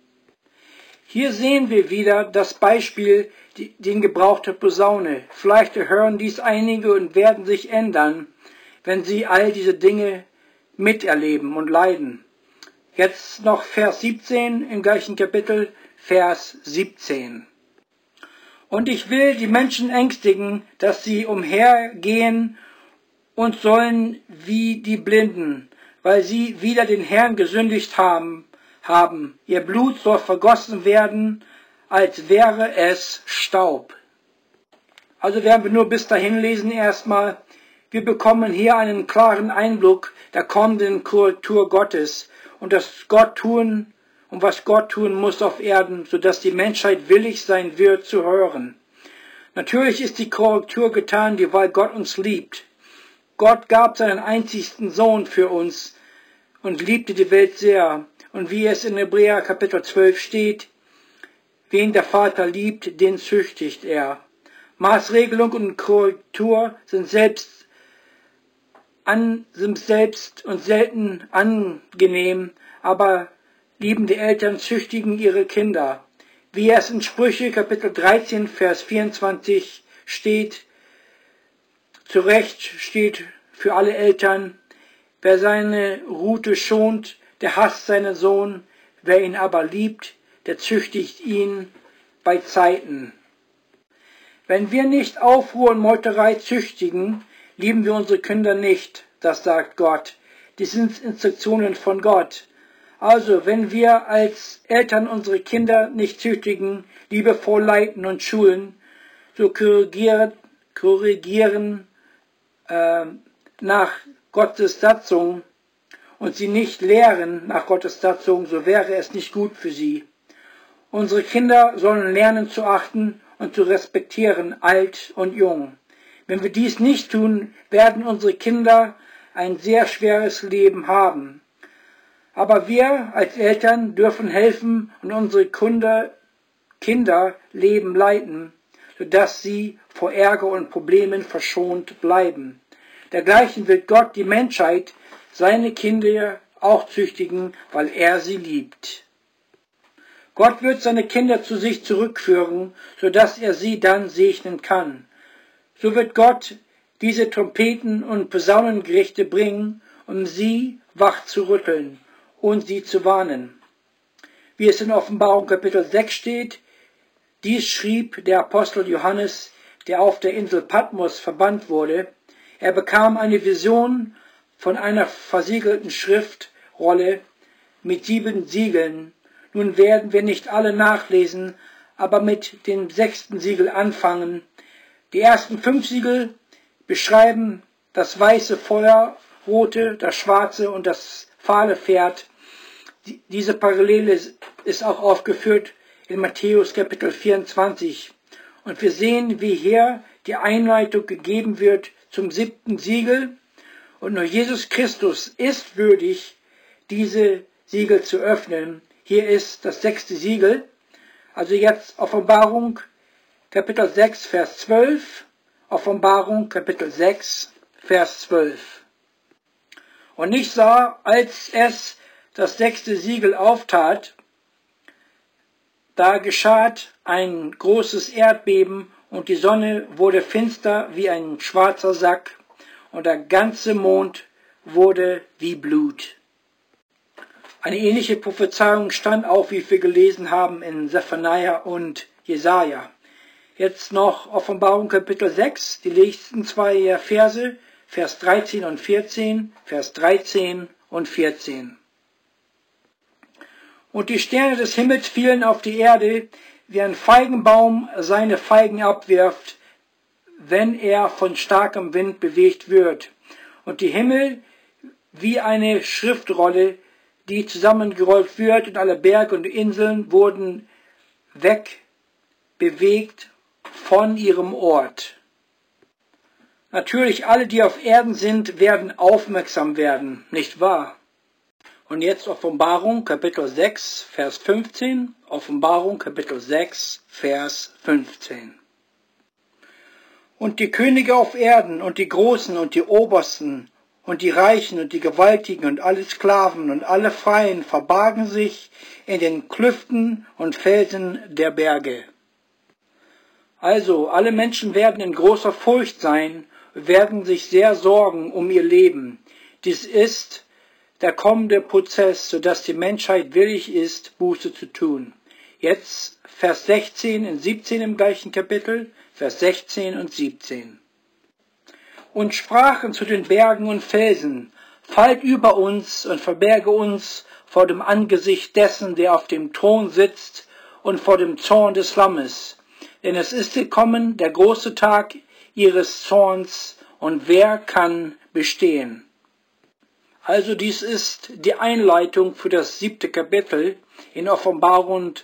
Hier sehen wir wieder das Beispiel, den Gebrauch der Posaune. Vielleicht hören dies einige und werden sich ändern, wenn sie all diese Dinge miterleben und leiden. Jetzt noch Vers 17 im gleichen Kapitel, Vers 17. Und ich will die Menschen ängstigen, dass sie umhergehen und sollen wie die Blinden, weil sie wider den Herrn gesündigt haben. Ihr Blut soll vergossen werden, als wäre es Staub. Also werden wir nur bis dahin lesen erstmal. Wir bekommen hier einen klaren Einblick der kommenden Korrektur Gottes und was Gott tun muss auf Erden, sodass die Menschheit willig sein wird zu hören. Natürlich ist die Korrektur getan, weil Gott uns liebt. Gott gab seinen einzigsten Sohn für uns und liebte die Welt sehr. Und wie es in Hebräer Kapitel 12 steht, wen der Vater liebt, den züchtigt er. Maßregelung und Korrektur sind selbst und selten angenehm, aber liebende Eltern züchtigen ihre Kinder. Wie es in Sprüche Kapitel 13, Vers 24 steht, zu Recht steht für alle Eltern, wer seine Rute schont, der hasst seinen Sohn, wer ihn aber liebt, der züchtigt ihn bei Zeiten. Wenn wir nicht Aufruhr und Meuterei züchtigen, lieben wir unsere Kinder nicht, das sagt Gott. Die sind Instruktionen von Gott. Also, wenn wir als Eltern unsere Kinder nicht züchtigen, liebevoll leiten und schulen, so korrigieren nach Gottes Satzung und sie nicht lehren nach Gottes Satzung, so wäre es nicht gut für sie. Unsere Kinder sollen lernen zu achten und zu respektieren, alt und jung. Wenn wir dies nicht tun, werden unsere Kinder ein sehr schweres Leben haben. Aber wir als Eltern dürfen helfen und unsere Kinder Leben leiten, sodass sie vor Ärger und Problemen verschont bleiben. Dergleichen wird Gott die Menschheit, seine Kinder, auch züchtigen, weil er sie liebt. Gott wird seine Kinder zu sich zurückführen, sodass er sie dann segnen kann. So wird Gott diese Trompeten und Posaunengerichte bringen, um sie wach zu rütteln und sie zu warnen. Wie es in Offenbarung Kapitel 6 steht, dies schrieb der Apostel Johannes, der auf der Insel Patmos verbannt wurde. Er bekam eine Vision von einer versiegelten Schriftrolle mit 7 Siegeln. Nun werden wir nicht alle nachlesen, aber mit dem 6. Siegel anfangen. Die ersten 5 Siegel beschreiben das weiße Feuerrote, das schwarze und das fahle Pferd. Diese Parallele ist auch aufgeführt in Matthäus Kapitel 24. Und wir sehen, wie hier die Einleitung gegeben wird zum 7. Siegel. Und nur Jesus Christus ist würdig, diese Siegel zu öffnen. Hier ist das 6. Siegel. Also jetzt Offenbarung Kapitel 6, Vers 12. Offenbarung Kapitel 6, Vers 12. Und ich sah, als es das 6. Siegel auftat, da geschah ein großes Erdbeben und die Sonne wurde finster wie ein schwarzer Sack und der ganze Mond wurde wie Blut. Eine ähnliche Prophezeiung stand auch, wie wir gelesen haben, in Zephania und Jesaja. Jetzt noch Offenbarung Kapitel 6, die nächsten 2 Verse, Vers 13 und 14, Vers 13 und 14. Und die Sterne des Himmels fielen auf die Erde, wie ein Feigenbaum seine Feigen abwirft, wenn er von starkem Wind bewegt wird. Und die Himmel wie eine Schriftrolle, die zusammengerollt wird, und alle Berge und Inseln wurden wegbewegt von ihrem Ort. Natürlich, alle, die auf Erden sind, werden aufmerksam werden, nicht wahr? Und jetzt Offenbarung, Kapitel 6, Vers 15. Offenbarung, Kapitel 6, Vers 15. Und die Könige auf Erden und die Großen und die Obersten und die Reichen und die Gewaltigen und alle Sklaven und alle Freien verbargen sich in den Klüften und Felsen der Berge. Also, alle Menschen werden in großer Furcht sein, werden sich sehr sorgen um ihr Leben. Dies ist der kommende Prozess, sodass die Menschheit willig ist, Buße zu tun. Jetzt Vers 16 und 17 im gleichen Kapitel, Vers 16 und 17. Und sprachen zu den Bergen und Felsen, fallt über uns und verberge uns vor dem Angesicht dessen, der auf dem Thron sitzt, und vor dem Zorn des Lammes. Denn es ist gekommen, der große Tag ihres Zorns, und wer kann bestehen? Also dies ist die Einleitung für das 7. Kapitel. In Offenbarung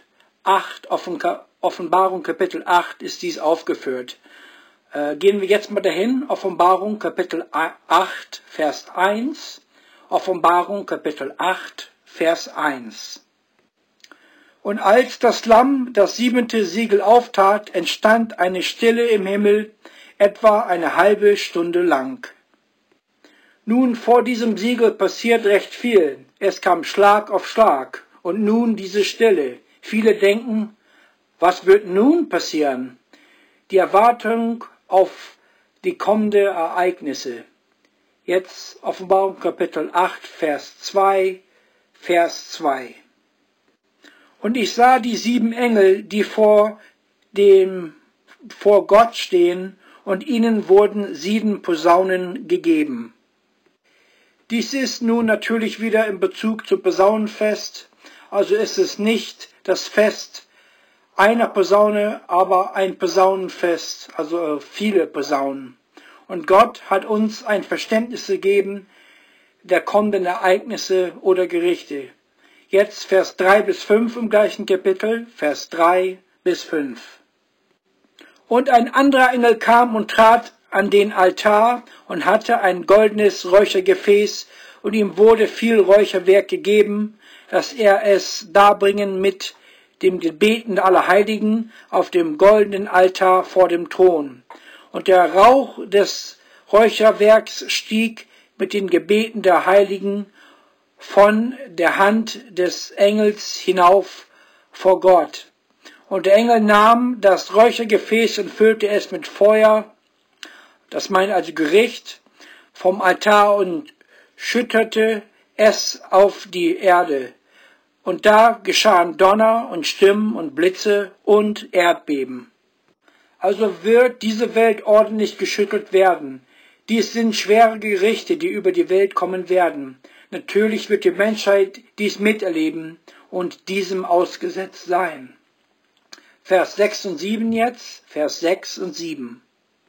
Kapitel 8 ist dies aufgeführt. Gehen wir jetzt mal dahin. Offenbarung Kapitel 8, Vers 1. Offenbarung Kapitel 8, Vers 1. Und als das Lamm das 7. Siegel auftat, entstand eine Stille im Himmel, etwa eine halbe Stunde lang. Nun, vor diesem Siegel passiert recht viel. Es kam Schlag auf Schlag. Und nun diese Stille. Viele denken, was wird nun passieren? Die Erwartung auf die kommenden Ereignisse. Jetzt Offenbarung Kapitel 8, Vers 2, Vers 2. Und ich sah die 7 Engel, die vor Gott stehen, und ihnen wurden 7 Posaunen gegeben. Dies ist nun natürlich wieder in Bezug zum Posaunenfest, also ist es nicht das Fest einer Posaune, aber ein Posaunenfest, also viele Posaunen. Und Gott hat uns ein Verständnis gegeben der kommenden Ereignisse oder Gerichte. Jetzt Vers 3 bis 5 im gleichen Kapitel, Vers 3 bis 5. Und ein anderer Engel kam und trat an den Altar und hatte ein goldenes Räuchergefäß, und ihm wurde viel Räucherwerk gegeben, dass er es darbringen mit dem Gebeten aller Heiligen auf dem goldenen Altar vor dem Thron. Und der Rauch des Räucherwerks stieg mit den Gebeten der Heiligen von der Hand des Engels hinauf vor Gott. Und der Engel nahm das Räuchergefäß und füllte es mit Feuer, das meint also Gericht, vom Altar und schüttete es auf die Erde. Und da geschahen Donner und Stimmen und Blitze und Erdbeben. Also wird diese Welt ordentlich geschüttelt werden. Dies sind schwere Gerichte, die über die Welt kommen werden. Natürlich wird die Menschheit dies miterleben und diesem ausgesetzt sein. Vers 6 und 7 jetzt, Vers 6 und 7.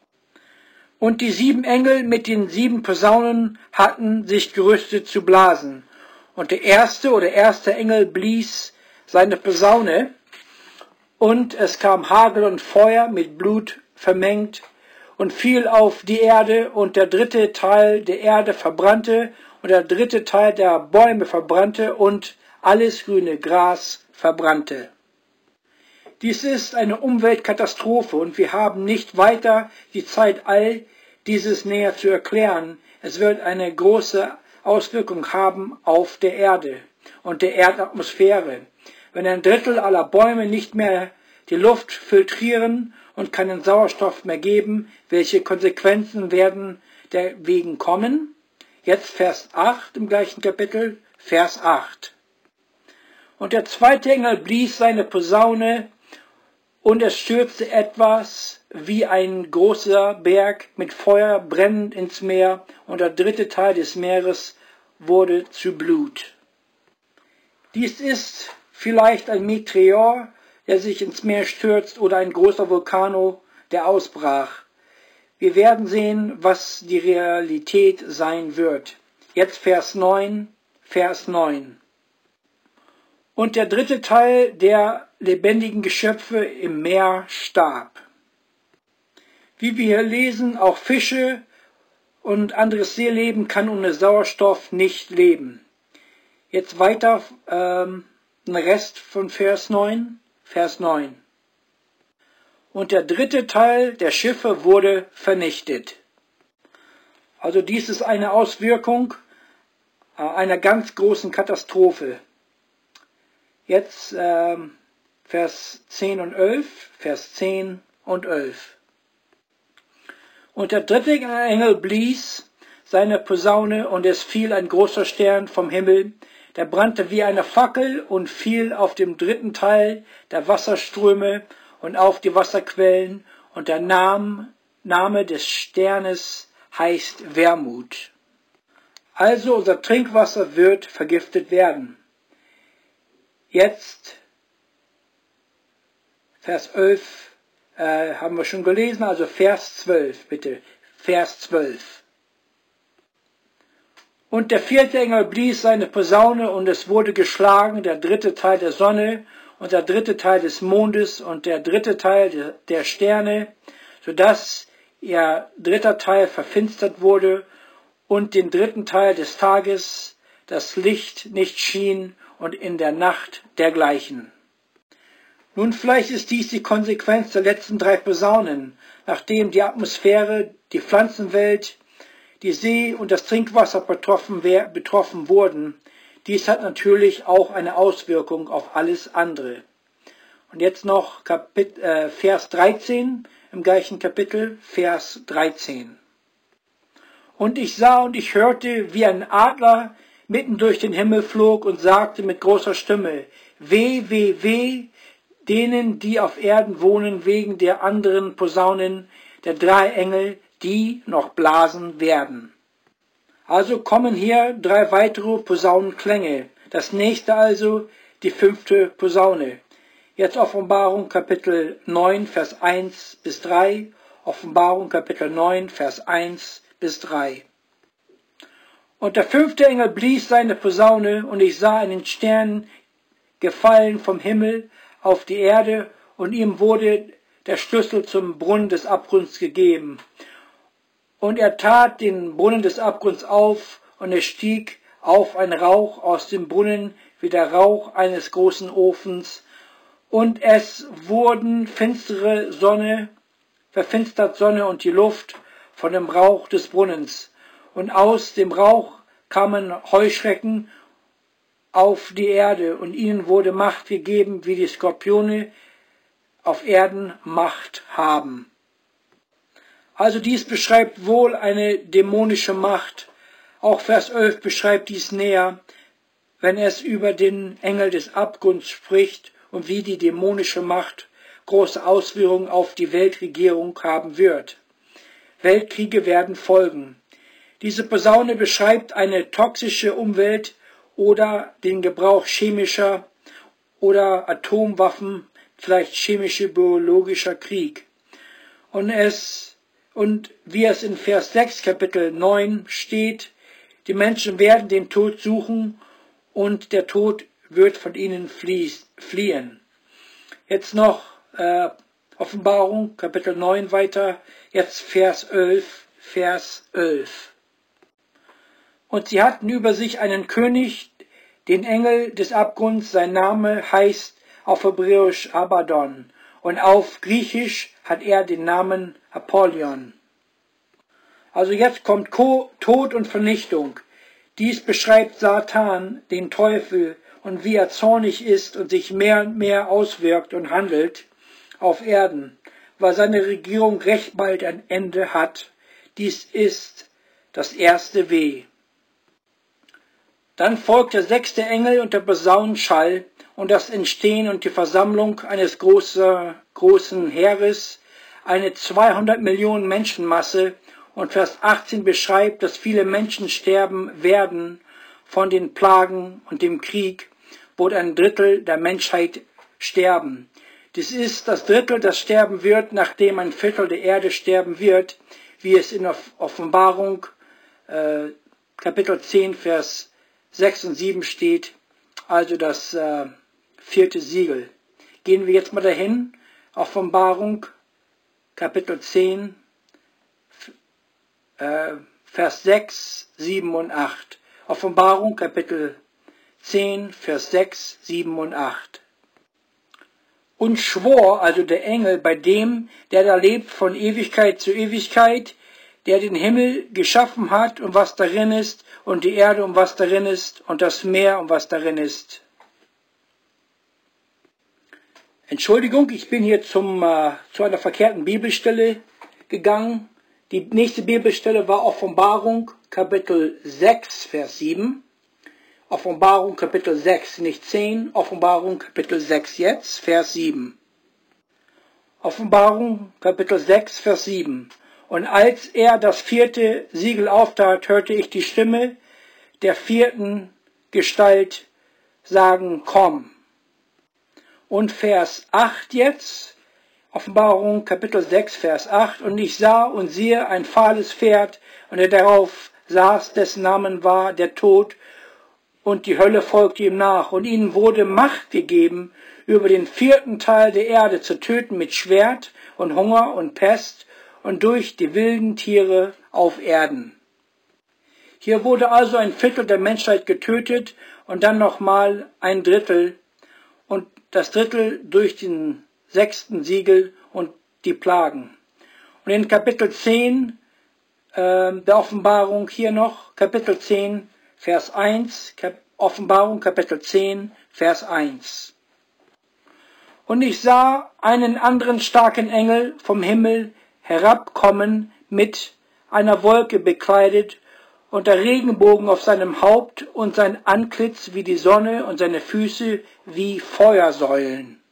Und die 7 Engel mit den 7 Posaunen hatten sich gerüstet zu blasen. Und der erste Engel blies seine Posaune, und es kam Hagel und Feuer mit Blut vermengt und fiel auf die Erde, und der 3. Teil der Erde verbrannte, und der 3. Teil der Bäume verbrannte, und alles grüne Gras verbrannte. Dies ist eine Umweltkatastrophe, und wir haben nicht weiter die Zeit, all dieses näher zu erklären. Es wird eine große Auswirkung haben auf der Erde und der Erdatmosphäre. Wenn 1/3 aller Bäume nicht mehr die Luft filtrieren und keinen Sauerstoff mehr geben, welche Konsequenzen werden deswegen kommen? Jetzt Vers 8 im gleichen Kapitel, Vers 8. Und der 2. Engel blies seine Posaune, und es stürzte etwas wie ein großer Berg mit Feuer brennend ins Meer, und der 3. Teil des Meeres wurde zu Blut. Dies ist vielleicht ein Meteor, der sich ins Meer stürzt, oder ein großer Vulkano, der ausbrach. Wir werden sehen, was die Realität sein wird. Jetzt Vers 9, Vers 9. Und der 3. Teil der lebendigen Geschöpfe im Meer starb. Wie wir hier lesen, auch Fische und anderes Seeleben kann ohne Sauerstoff nicht leben. Jetzt weiter, den Rest von Vers 9. Vers 9. Und der 3. Teil der Schiffe wurde vernichtet. Also dies ist eine Auswirkung einer ganz großen Katastrophe. Jetzt Vers 10 und 11, Vers 10 und 11. Und der 3. Engel blies seine Posaune, und es fiel ein großer Stern vom Himmel, der brannte wie eine Fackel und fiel auf dem 3. Teil der Wasserströme und auf die Wasserquellen, und der Name des Sternes heißt Wermut. Also unser Trinkwasser wird vergiftet werden. Jetzt Vers 11 haben wir schon gelesen, also Vers 12 bitte, Vers 12. Und der 4. Engel blies seine Posaune, und es wurde geschlagen, der 3. Teil der Sonne und der 3. Teil des Mondes und der 3. Teil der Sterne, sodass ihr 3. Teil verfinstert wurde, und den 3. Teil des Tages das Licht nicht schien, und in der Nacht dergleichen. Nun, vielleicht ist dies die Konsequenz der letzten 3 Posaunen, nachdem die Atmosphäre, die Pflanzenwelt, die See und das Trinkwasser betroffen wurden. Dies hat natürlich auch eine Auswirkung auf alles andere. Und jetzt noch Vers 13 im gleichen Kapitel, Vers 13. Und ich sah und ich hörte, wie ein Adler mitten durch den Himmel flog und sagte mit großer Stimme: Weh, weh, weh, denen, die auf Erden wohnen, wegen der anderen Posaunen der 3 Engel, die noch blasen werden. Also kommen hier 3 weitere Posaunenklänge. Das nächste also die 5. Posaune. Jetzt Offenbarung Kapitel 9, Vers 1 bis 3. Offenbarung Kapitel 9, Vers 1 bis 3. Und der 5. Engel blies seine Posaune, und ich sah einen Stern gefallen vom Himmel auf die Erde, und ihm wurde der Schlüssel zum Brunnen des Abgrunds gegeben. Und er tat den Brunnen des Abgrunds auf, und es stieg auf ein Rauch aus dem Brunnen wie der Rauch eines großen Ofens, und es wurden verfinstert Sonne und die Luft von dem Rauch des Brunnens. Und aus dem Rauch kamen Heuschrecken auf die Erde und ihnen wurde Macht gegeben, wie die Skorpione auf Erden Macht haben. Also dies beschreibt wohl eine dämonische Macht. Auch Vers 11 beschreibt dies näher, wenn es über den Engel des Abgrunds spricht und wie die dämonische Macht große Auswirkungen auf die Weltregierung haben wird. Weltkriege werden folgen. Diese Posaune beschreibt eine toxische Umwelt oder den Gebrauch chemischer oder Atomwaffen, vielleicht chemischer, biologischer Krieg. Und wie es in Vers 6 Kapitel 9 steht, die Menschen werden den Tod suchen und der Tod wird von ihnen fliehen. Jetzt noch Offenbarung Kapitel 9 weiter, jetzt Vers 11. Und sie hatten über sich einen König, den Engel des Abgrunds, sein Name heißt auf Hebräisch Abaddon und auf Griechisch hat er den Namen Apollyon. Also jetzt kommt Tod und Vernichtung. Dies beschreibt Satan, den Teufel, und wie er zornig ist und sich mehr und mehr auswirkt und handelt auf Erden, weil seine Regierung recht bald ein Ende hat. Dies ist das erste Weh. Dann folgt der 6. Engel und der Posaunenschall und das Entstehen und die Versammlung eines großen Heeres, eine 200 Millionen Menschenmasse, und Vers 18 beschreibt, dass viele Menschen sterben werden von den Plagen und dem Krieg, wo ein Drittel der Menschheit sterben. Dies ist das Drittel, das sterben wird, nachdem ein Viertel der Erde sterben wird, wie es in Offenbarung Kapitel 10, Vers 6 und 7 steht, also das 4. Siegel. Gehen wir jetzt mal dahin, Offenbarung, Kapitel 10, Vers 6, 7 und 8. Offenbarung, Kapitel 10, Vers 6, 7 und 8. Und schwor, also der Engel, bei dem, der da lebt von Ewigkeit zu Ewigkeit, der den Himmel geschaffen hat und was darin ist, und die Erde und was darin ist, und das Meer und was darin ist. Entschuldigung, ich bin hier zu einer verkehrten Bibelstelle gegangen. Die nächste Bibelstelle war Offenbarung, Kapitel 6, Vers 7. Offenbarung, Kapitel 6, nicht 10. Offenbarung, Kapitel 6 jetzt, Vers 7. Offenbarung, Kapitel 6, Vers 7. Und als er das 4. Siegel auftat, hörte ich die Stimme der 4. Gestalt sagen, komm. Und Vers 8 jetzt, Offenbarung, Kapitel 6, Vers 8. Und ich sah und siehe ein fahles Pferd, und er darauf saß, dessen Namen war der Tod, und die Hölle folgte ihm nach. Und ihnen wurde Macht gegeben, über den 4. Teil der Erde zu töten mit Schwert und Hunger und Pest und durch die wilden Tiere auf Erden. Hier wurde also ein Viertel der Menschheit getötet und dann nochmal ein Drittel und das Drittel durch den 6. Siegel und die Plagen. Und in Kapitel 10 der Offenbarung hier noch, Kapitel 10, Vers 1, Offenbarung, Kapitel 10, Vers 1. Und ich sah einen anderen starken Engel vom Himmel herabkommen mit einer Wolke bekleidet und der Regenbogen auf seinem Haupt und sein Antlitz wie die Sonne und seine Füße wie Feuersäulen.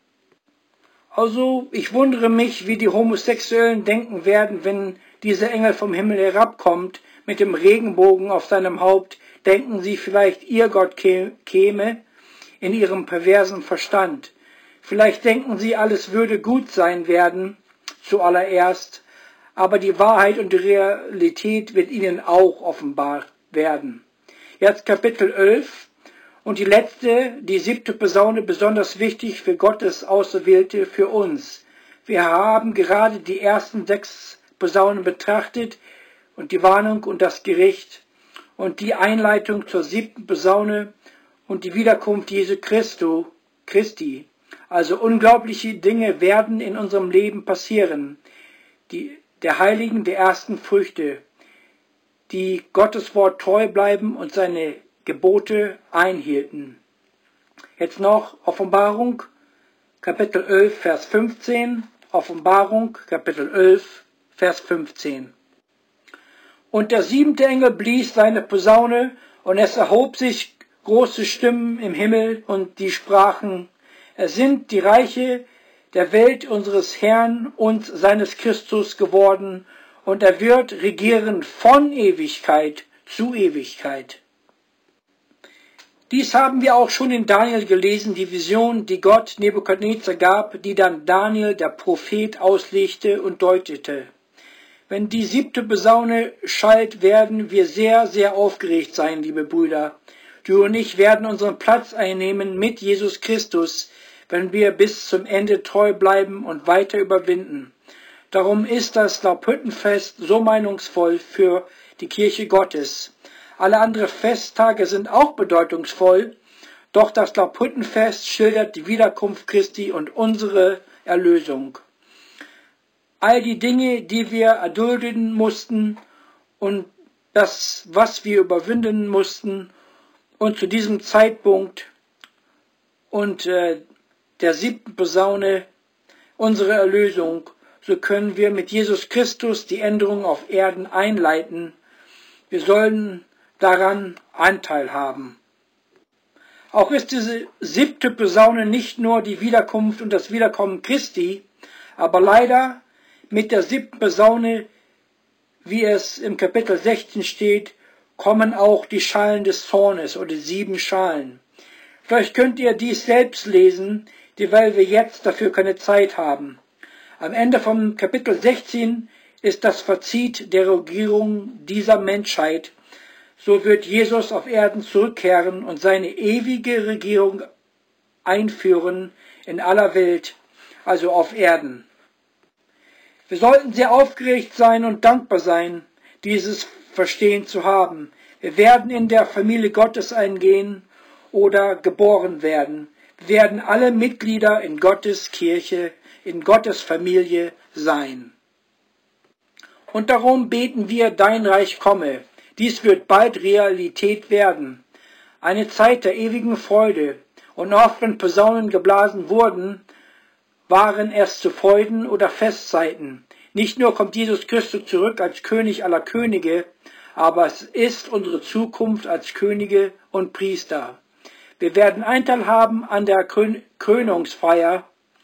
Also ich wundere mich, wie die Homosexuellen denken werden, wenn dieser Engel vom Himmel herabkommt mit dem Regenbogen auf seinem Haupt. Denken sie vielleicht, ihr Gott käme in ihrem perversen Verstand. Vielleicht denken sie, alles würde gut sein werden, zuallererst, aber die Wahrheit und die Realität wird ihnen auch offenbart werden. Jetzt Kapitel 11 und die letzte, die 7. Posaune, besonders wichtig für Gottes Auserwählte, für uns. Wir haben gerade die ersten 6 Posaunen betrachtet und die Warnung und das Gericht und die Einleitung zur 7. Posaune und die Wiederkunft Jesu Christi. Also unglaubliche Dinge werden in unserem Leben passieren. Der Heiligen der ersten Früchte, die Gottes Wort treu bleiben und seine Gebote einhielten. Jetzt noch Offenbarung, Kapitel 11, Vers 15. Offenbarung, Kapitel 11, Vers 15. Und der 7. Engel blies seine Posaune, und es erhob sich große Stimmen im Himmel, und die sprachen: Es sind die Reiche der Welt unseres Herrn und seines Christus geworden, und er wird regieren von Ewigkeit zu Ewigkeit. Dies haben wir auch schon in Daniel gelesen, die Vision, die Gott Nebukadnezar gab, die dann Daniel, der Prophet, auslegte und deutete. Wenn die 7. Posaune schallt, werden wir sehr, sehr aufgeregt sein, liebe Brüder. Du und ich werden unseren Platz einnehmen mit Jesus Christus, wenn wir bis zum Ende treu bleiben und weiter überwinden. Darum ist das Laubhüttenfest so meinungsvoll für die Kirche Gottes. Alle anderen Festtage sind auch bedeutungsvoll, doch das Laubhüttenfest schildert die Wiederkunft Christi und unsere Erlösung. All die Dinge, die wir erdulden mussten und das, was wir überwinden mussten, und zu diesem Zeitpunkt und der 7. Posaune unsere Erlösung, so können wir mit Jesus Christus die Änderung auf Erden einleiten. Wir sollen daran Anteil haben. Auch ist diese 7. Posaune nicht nur die Wiederkunft und das Wiederkommen Christi, aber leider mit der 7. Posaune, wie es im Kapitel 16 steht, kommen auch die Schalen des Zornes oder 7 Schalen. Vielleicht könnt ihr dies selbst lesen, weil wir jetzt dafür keine Zeit haben. Am Ende vom Kapitel 16 ist das Fazit der Regierung dieser Menschheit. So wird Jesus auf Erden zurückkehren und seine ewige Regierung einführen in aller Welt, also auf Erden. Wir sollten sehr aufgeregt sein und dankbar sein, dieses Verstehen zu haben. Wir werden in der Familie Gottes eingehen oder geboren werden. Wir werden alle Mitglieder in Gottes Kirche, in Gottes Familie sein. Und darum beten wir: Dein Reich komme. Dies wird bald Realität werden. Eine Zeit der ewigen Freude. Und oft, wenn Posaunen geblasen wurden, waren es zu Freuden oder Festzeiten. Nicht nur kommt Jesus Christus zurück als König aller Könige, aber es ist unsere Zukunft als Könige und Priester. Wir werden Anteil haben an der Krönungsfeier.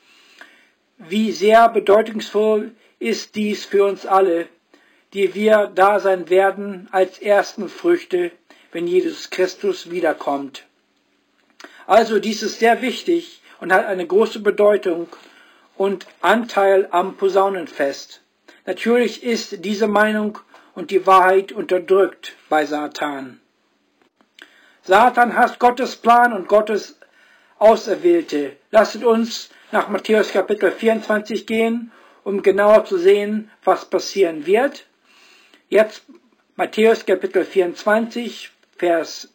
Wie sehr bedeutungsvoll ist dies für uns alle, die wir da sein werden als ersten Früchte, wenn Jesus Christus wiederkommt. Also dies ist sehr wichtig und hat eine große Bedeutung und Anteil am Posaunenfest. Natürlich ist diese Meinung und die Wahrheit unterdrückt bei Satan. Satan hasst Gottes Plan und Gottes Auserwählte. Lasst uns nach Matthäus Kapitel 24 gehen, um genauer zu sehen, was passieren wird. Jetzt Matthäus Kapitel 24, Vers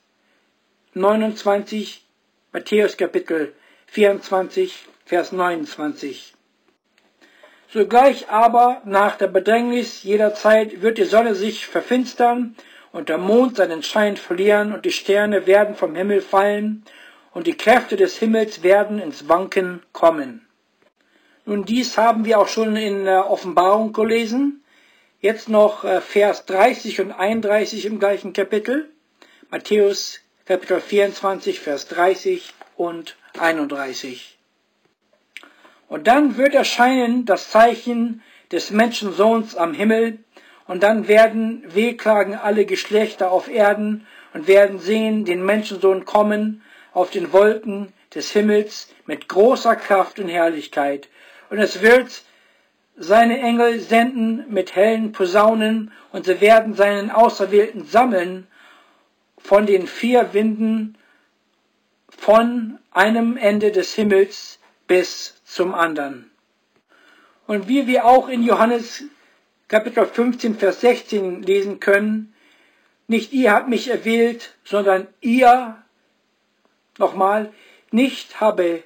29, Matthäus Kapitel 24, Vers 29. Sogleich aber nach der Bedrängnis jeder Zeit wird die Sonne sich verfinstern und der Mond seinen Schein verlieren und die Sterne werden vom Himmel fallen und die Kräfte des Himmels werden ins Wanken kommen. Nun, dies haben wir auch schon in der Offenbarung gelesen. Jetzt noch Vers 30 und 31 im gleichen Kapitel. Matthäus Kapitel 24, Vers 30 und 31. Und dann wird erscheinen das Zeichen des Menschensohns am Himmel, und dann werden wehklagen alle Geschlechter auf Erden und werden sehen den Menschensohn kommen auf den Wolken des Himmels mit großer Kraft und Herrlichkeit. Und es wird seine Engel senden mit hellen Posaunen, und sie werden seinen Auserwählten sammeln von den 4 Winden von einem Ende des Himmels bis zum anderen. Und wie wir auch in Johannes Kapitel 15, Vers 16 lesen können, nicht ihr habt mich erwählt, sondern ihr, nochmal, nicht habe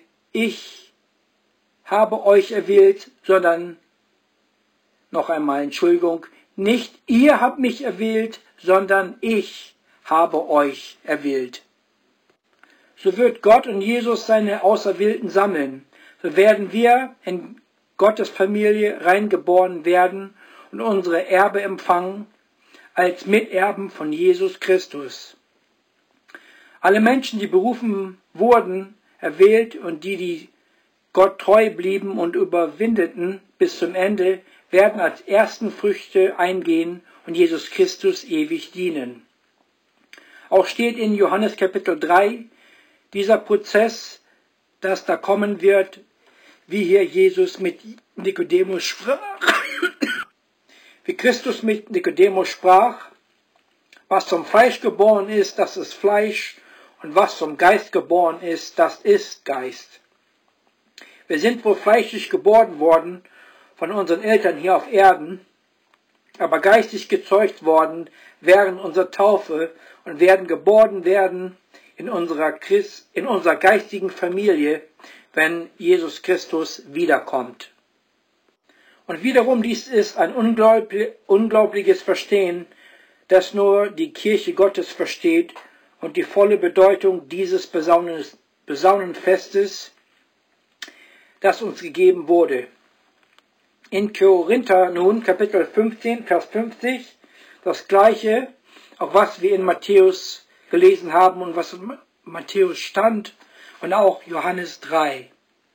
euch erwählt, sondern, noch einmal, Entschuldigung, nicht ihr habt mich erwählt, sondern ich habe euch erwählt. so wird Gott und Jesus seine Auserwählten sammeln. So werden wir in Gottes Familie reingeboren werden und unsere Erbe empfangen als Miterben von Jesus Christus. Alle Menschen, die berufen wurden, erwählt und die Gott treu blieben und überwindeten bis zum Ende, werden als ersten Früchte eingehen und Jesus Christus ewig dienen. Auch steht in Johannes Kapitel 3 dieser Prozess, dass da kommen wird, wie hier Jesus mit Nikodemus sprach, wie Christus mit Nikodemus sprach, was zum Fleisch geboren ist, das ist Fleisch, und was zum Geist geboren ist, das ist Geist. Wir sind wohl fleischlich geboren worden von unseren Eltern hier auf Erden, aber geistig gezeugt worden während unserer Taufe und werden geboren werden in unserer geistigen Familie, wenn Jesus Christus wiederkommt. Und wiederum dies ist ein unglaubliches Verstehen, das nur die Kirche Gottes versteht und die volle Bedeutung dieses Besaunenfestes, das uns gegeben wurde. In Korinther nun, Kapitel 15, Vers 50, das Gleiche, auch was wir in Matthäus gelesen haben und was in Matthäus stand und auch Johannes 3.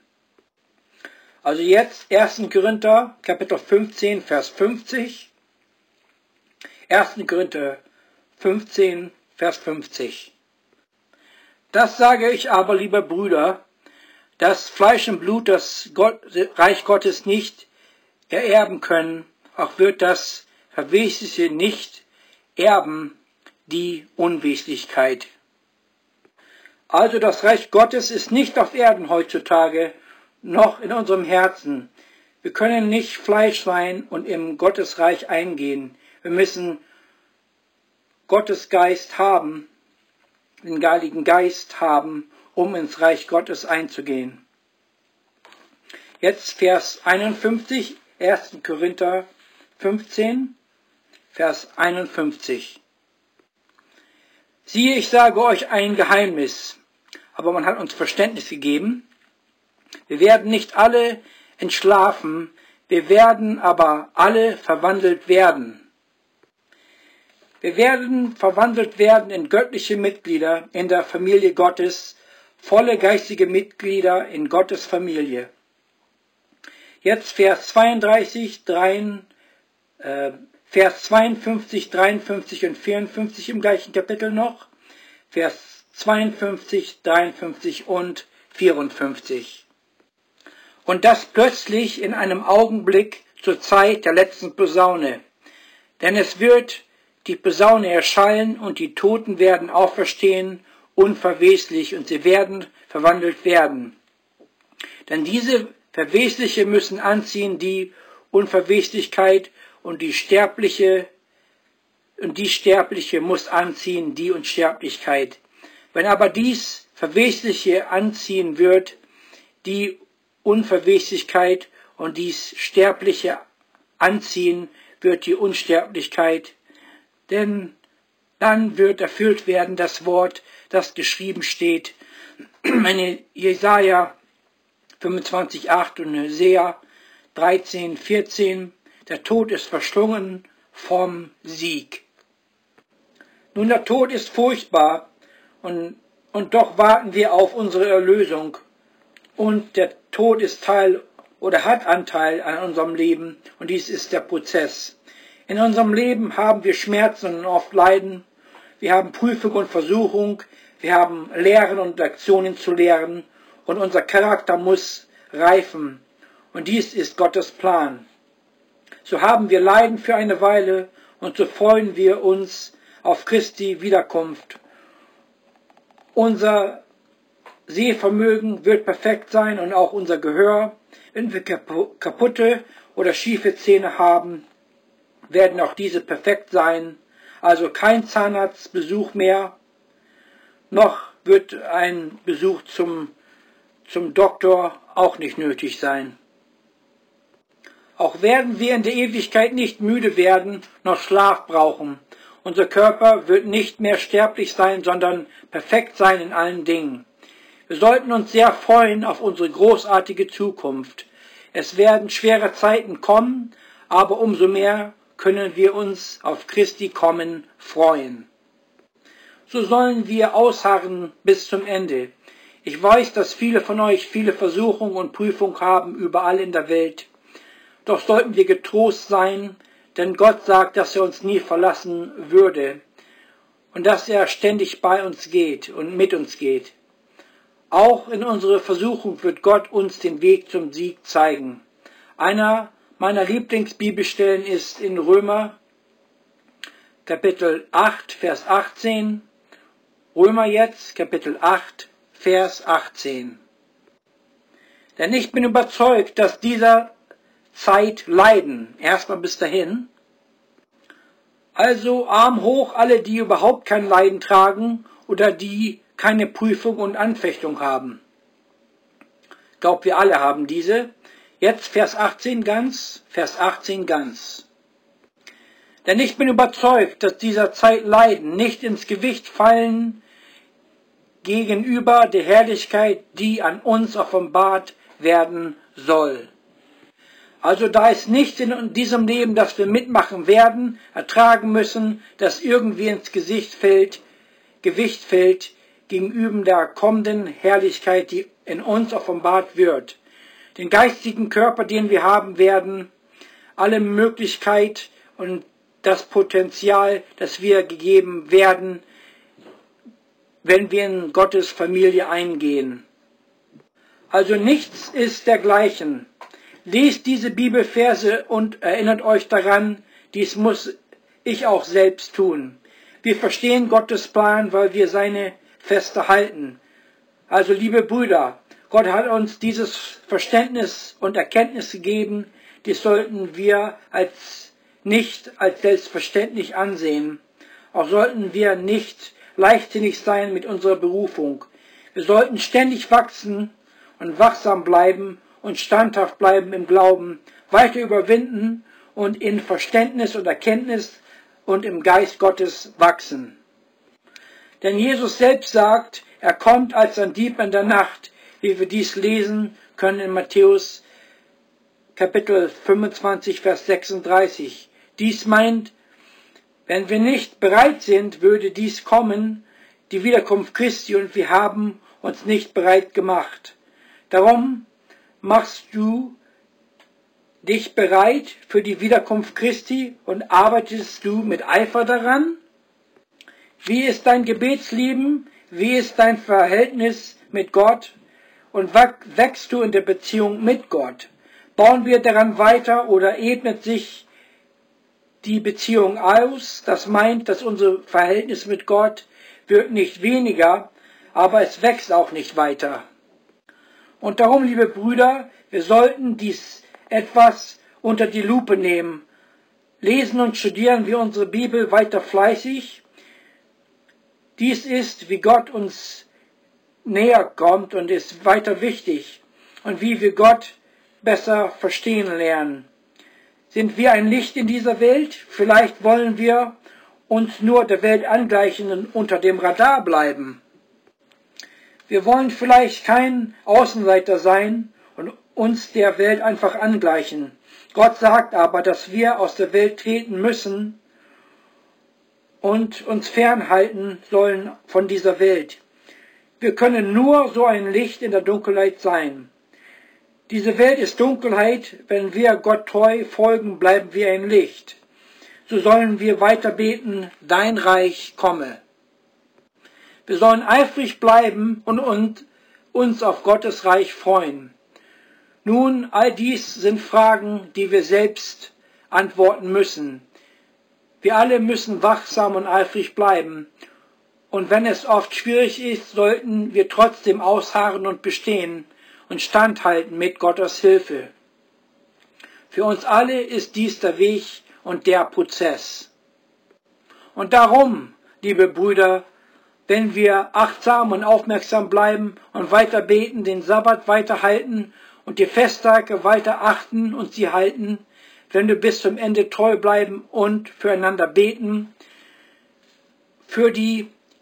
Also jetzt 1. Korinther, Kapitel 15, Vers 50. 1. Korinther 15, Vers 50. Das sage ich aber, liebe Brüder, dass Fleisch und Blut das Reich Gottes nicht ererben können, auch wird das Verwesliche nicht erben, die Unweslichkeit. Also das Reich Gottes ist nicht auf Erden heutzutage, noch in unserem Herzen. Wir können nicht Fleisch sein und im Gottesreich eingehen. Wir müssen Gottes Geist haben, den Heiligen Geist haben, um ins Reich Gottes einzugehen. Jetzt Vers 51, 1. Korinther 15, Vers 51. Siehe, ich sage euch ein Geheimnis, aber man hat uns Verständnis gegeben. Wir werden nicht alle entschlafen, wir werden aber alle verwandelt werden. Wir werden verwandelt werden in göttliche Mitglieder in der Familie Gottes, volle geistige Mitglieder in Gottes Familie. Jetzt Vers 52, 53 und 54 im gleichen Kapitel noch. Vers 52, 53 und 54. Und das plötzlich in einem Augenblick zur Zeit der letzten Posaune. Denn es wird die Posaune erschallen und die Toten werden auferstehen, unverweslich, und sie werden verwandelt werden. Denn diese Verwesliche müssen anziehen die Unverweslichkeit und die Sterbliche muss anziehen die Unsterblichkeit. Wenn aber dies Verwesliche anziehen wird, die Unverweslichkeit, und dies Sterbliche anziehen wird die Unsterblichkeit, denn dann wird erfüllt werden das Wort, das geschrieben steht in Jesaja 25,8 und Hosea 13,14, der Tod ist verschlungen vom Sieg. Nun, der Tod ist furchtbar und doch warten wir auf unsere Erlösung. Und der Tod ist Teil oder hat Anteil an unserem Leben und dies ist der Prozess. In unserem Leben haben wir Schmerzen und oft Leiden. Wir haben Prüfung und Versuchung. Wir haben Lehren und Lektionen zu lehren. Und unser Charakter muss reifen. Und dies ist Gottes Plan. So haben wir Leiden für eine Weile und so freuen wir uns auf Christi Wiederkunft. Unser Sehvermögen wird perfekt sein und auch unser Gehör. Wenn wir kaputte oder schiefe Zähne haben, werden auch diese perfekt sein. Also kein Zahnarztbesuch mehr, noch wird ein Besuch zum Doktor auch nicht nötig sein. Auch werden wir in der Ewigkeit nicht müde werden, noch Schlaf brauchen. Unser Körper wird nicht mehr sterblich sein, sondern perfekt sein in allen Dingen. Wir sollten uns sehr freuen auf unsere großartige Zukunft. Es werden schwere Zeiten kommen, aber umso mehr können wir uns auf Christi Kommen freuen. So sollen wir ausharren bis zum Ende. Ich weiß, dass viele von euch viele Versuchungen und Prüfungen haben überall in der Welt. Doch sollten wir getrost sein, denn Gott sagt, dass er uns nie verlassen würde und dass er ständig bei uns geht und mit uns geht. Auch in unserer Versuchung wird Gott uns den Weg zum Sieg zeigen. Einer meiner Lieblingsbibelstellen ist in Römer, Kapitel 8, Vers 18. Römer jetzt, Kapitel 8, Vers 18. Denn ich bin überzeugt, dass dieser Zeit leiden, erstmal bis dahin. Also Arm hoch alle, die überhaupt kein Leiden tragen oder die keine Prüfung und Anfechtung haben. Ich glaube, wir alle haben diese. Jetzt Vers 18 ganz. Denn ich bin überzeugt, dass dieser Zeit Leiden nicht ins Gewicht fallen gegenüber der Herrlichkeit, die an uns offenbart werden soll. Also da ist nichts in diesem Leben, das wir mitmachen werden, ertragen müssen, das irgendwie ins Gewicht fällt, gegenüber der kommenden Herrlichkeit, die in uns offenbart wird. Den geistigen Körper, den wir haben werden, alle Möglichkeit und das Potenzial, das wir gegeben werden, wenn wir in Gottes Familie eingehen. Also nichts ist dergleichen. Lest diese Bibelverse und erinnert euch daran, dies muss ich auch selbst tun. Wir verstehen Gottes Plan, weil wir seine Feste halten. Also liebe Brüder, Gott hat uns dieses Verständnis und Erkenntnis gegeben, dies sollten wir nicht als selbstverständlich ansehen. Auch sollten wir nicht leichtsinnig sein mit unserer Berufung. Wir sollten ständig wachsen und wachsam bleiben und standhaft bleiben im Glauben, weiter überwinden und in Verständnis und Erkenntnis und im Geist Gottes wachsen. Denn Jesus selbst sagt, er kommt als ein Dieb in der Nacht, wie wir dies lesen können in Matthäus Kapitel 25, Vers 36. Dies meint, wenn wir nicht bereit sind, würde dies kommen, die Wiederkunft Christi, und wir haben uns nicht bereit gemacht. Darum machst du dich bereit für die Wiederkunft Christi und arbeitest du mit Eifer daran? Wie ist dein Gebetsleben? Wie ist dein Verhältnis mit Gott? Und wächst du in der Beziehung mit Gott? Bauen wir daran weiter oder ebnet sich die Beziehung aus? Das meint, dass unser Verhältnis mit Gott wird nicht weniger, aber es wächst auch nicht weiter. Und darum, liebe Brüder, wir sollten dies etwas unter die Lupe nehmen. Lesen und studieren wir unsere Bibel weiter fleißig. Dies ist, wie Gott uns näher kommt und ist weiter wichtig und wie wir Gott besser verstehen lernen. Sind wir ein Licht in dieser Welt? Vielleicht wollen wir uns nur der Welt angleichen und unter dem Radar bleiben. Wir wollen vielleicht kein Außenseiter sein und uns der Welt einfach angleichen. Gott sagt aber, dass wir aus der Welt treten müssen und uns fernhalten sollen von dieser Welt. Wir können nur so ein Licht in der Dunkelheit sein. Diese Welt ist Dunkelheit, wenn wir Gott treu folgen, bleiben wir ein Licht. So sollen wir weiter beten, dein Reich komme. Wir sollen eifrig bleiben und uns auf Gottes Reich freuen. Nun, all dies sind Fragen, die wir selbst antworten müssen. Wir alle müssen wachsam und eifrig bleiben. Und wenn es oft schwierig ist, sollten wir trotzdem ausharren und bestehen und standhalten mit Gottes Hilfe. Für uns alle ist dies der Weg und der Prozess. Und darum, liebe Brüder, wenn wir achtsam und aufmerksam bleiben und weiter beten, den Sabbat weiterhalten und die Festtage weiter achten und sie halten, wenn wir bis zum Ende treu bleiben und füreinander beten, für die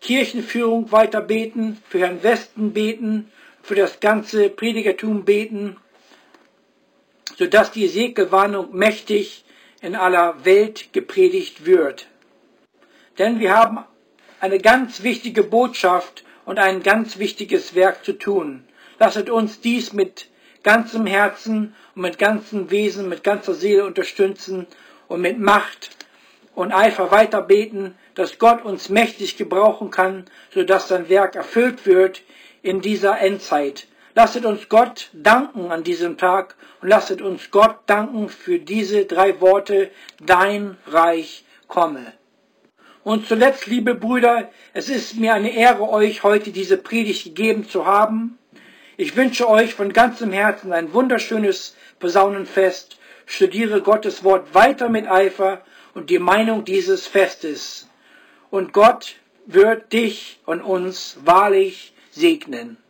Kirchenführung weiter beten, für Herrn Westen beten, für das ganze Predigertum beten, sodass die Ezekiel-Warnung mächtig in aller Welt gepredigt wird. Denn wir haben eine ganz wichtige Botschaft und ein ganz wichtiges Werk zu tun. Lasset uns dies mit ganzem Herzen und mit ganzem Wesen, mit ganzer Seele unterstützen und mit Macht und Eifer weiter beten, dass Gott uns mächtig gebrauchen kann, sodass sein Werk erfüllt wird in dieser Endzeit. Lasset uns Gott danken an diesem Tag und lasset uns Gott danken für diese 3 Worte, dein Reich komme. Und zuletzt, liebe Brüder, es ist mir eine Ehre, euch heute diese Predigt gegeben zu haben. Ich wünsche euch von ganzem Herzen ein wunderschönes Posaunenfest. Studiere Gottes Wort weiter mit Eifer und die Meinung dieses Festes. Und Gott wird dich und uns wahrlich segnen.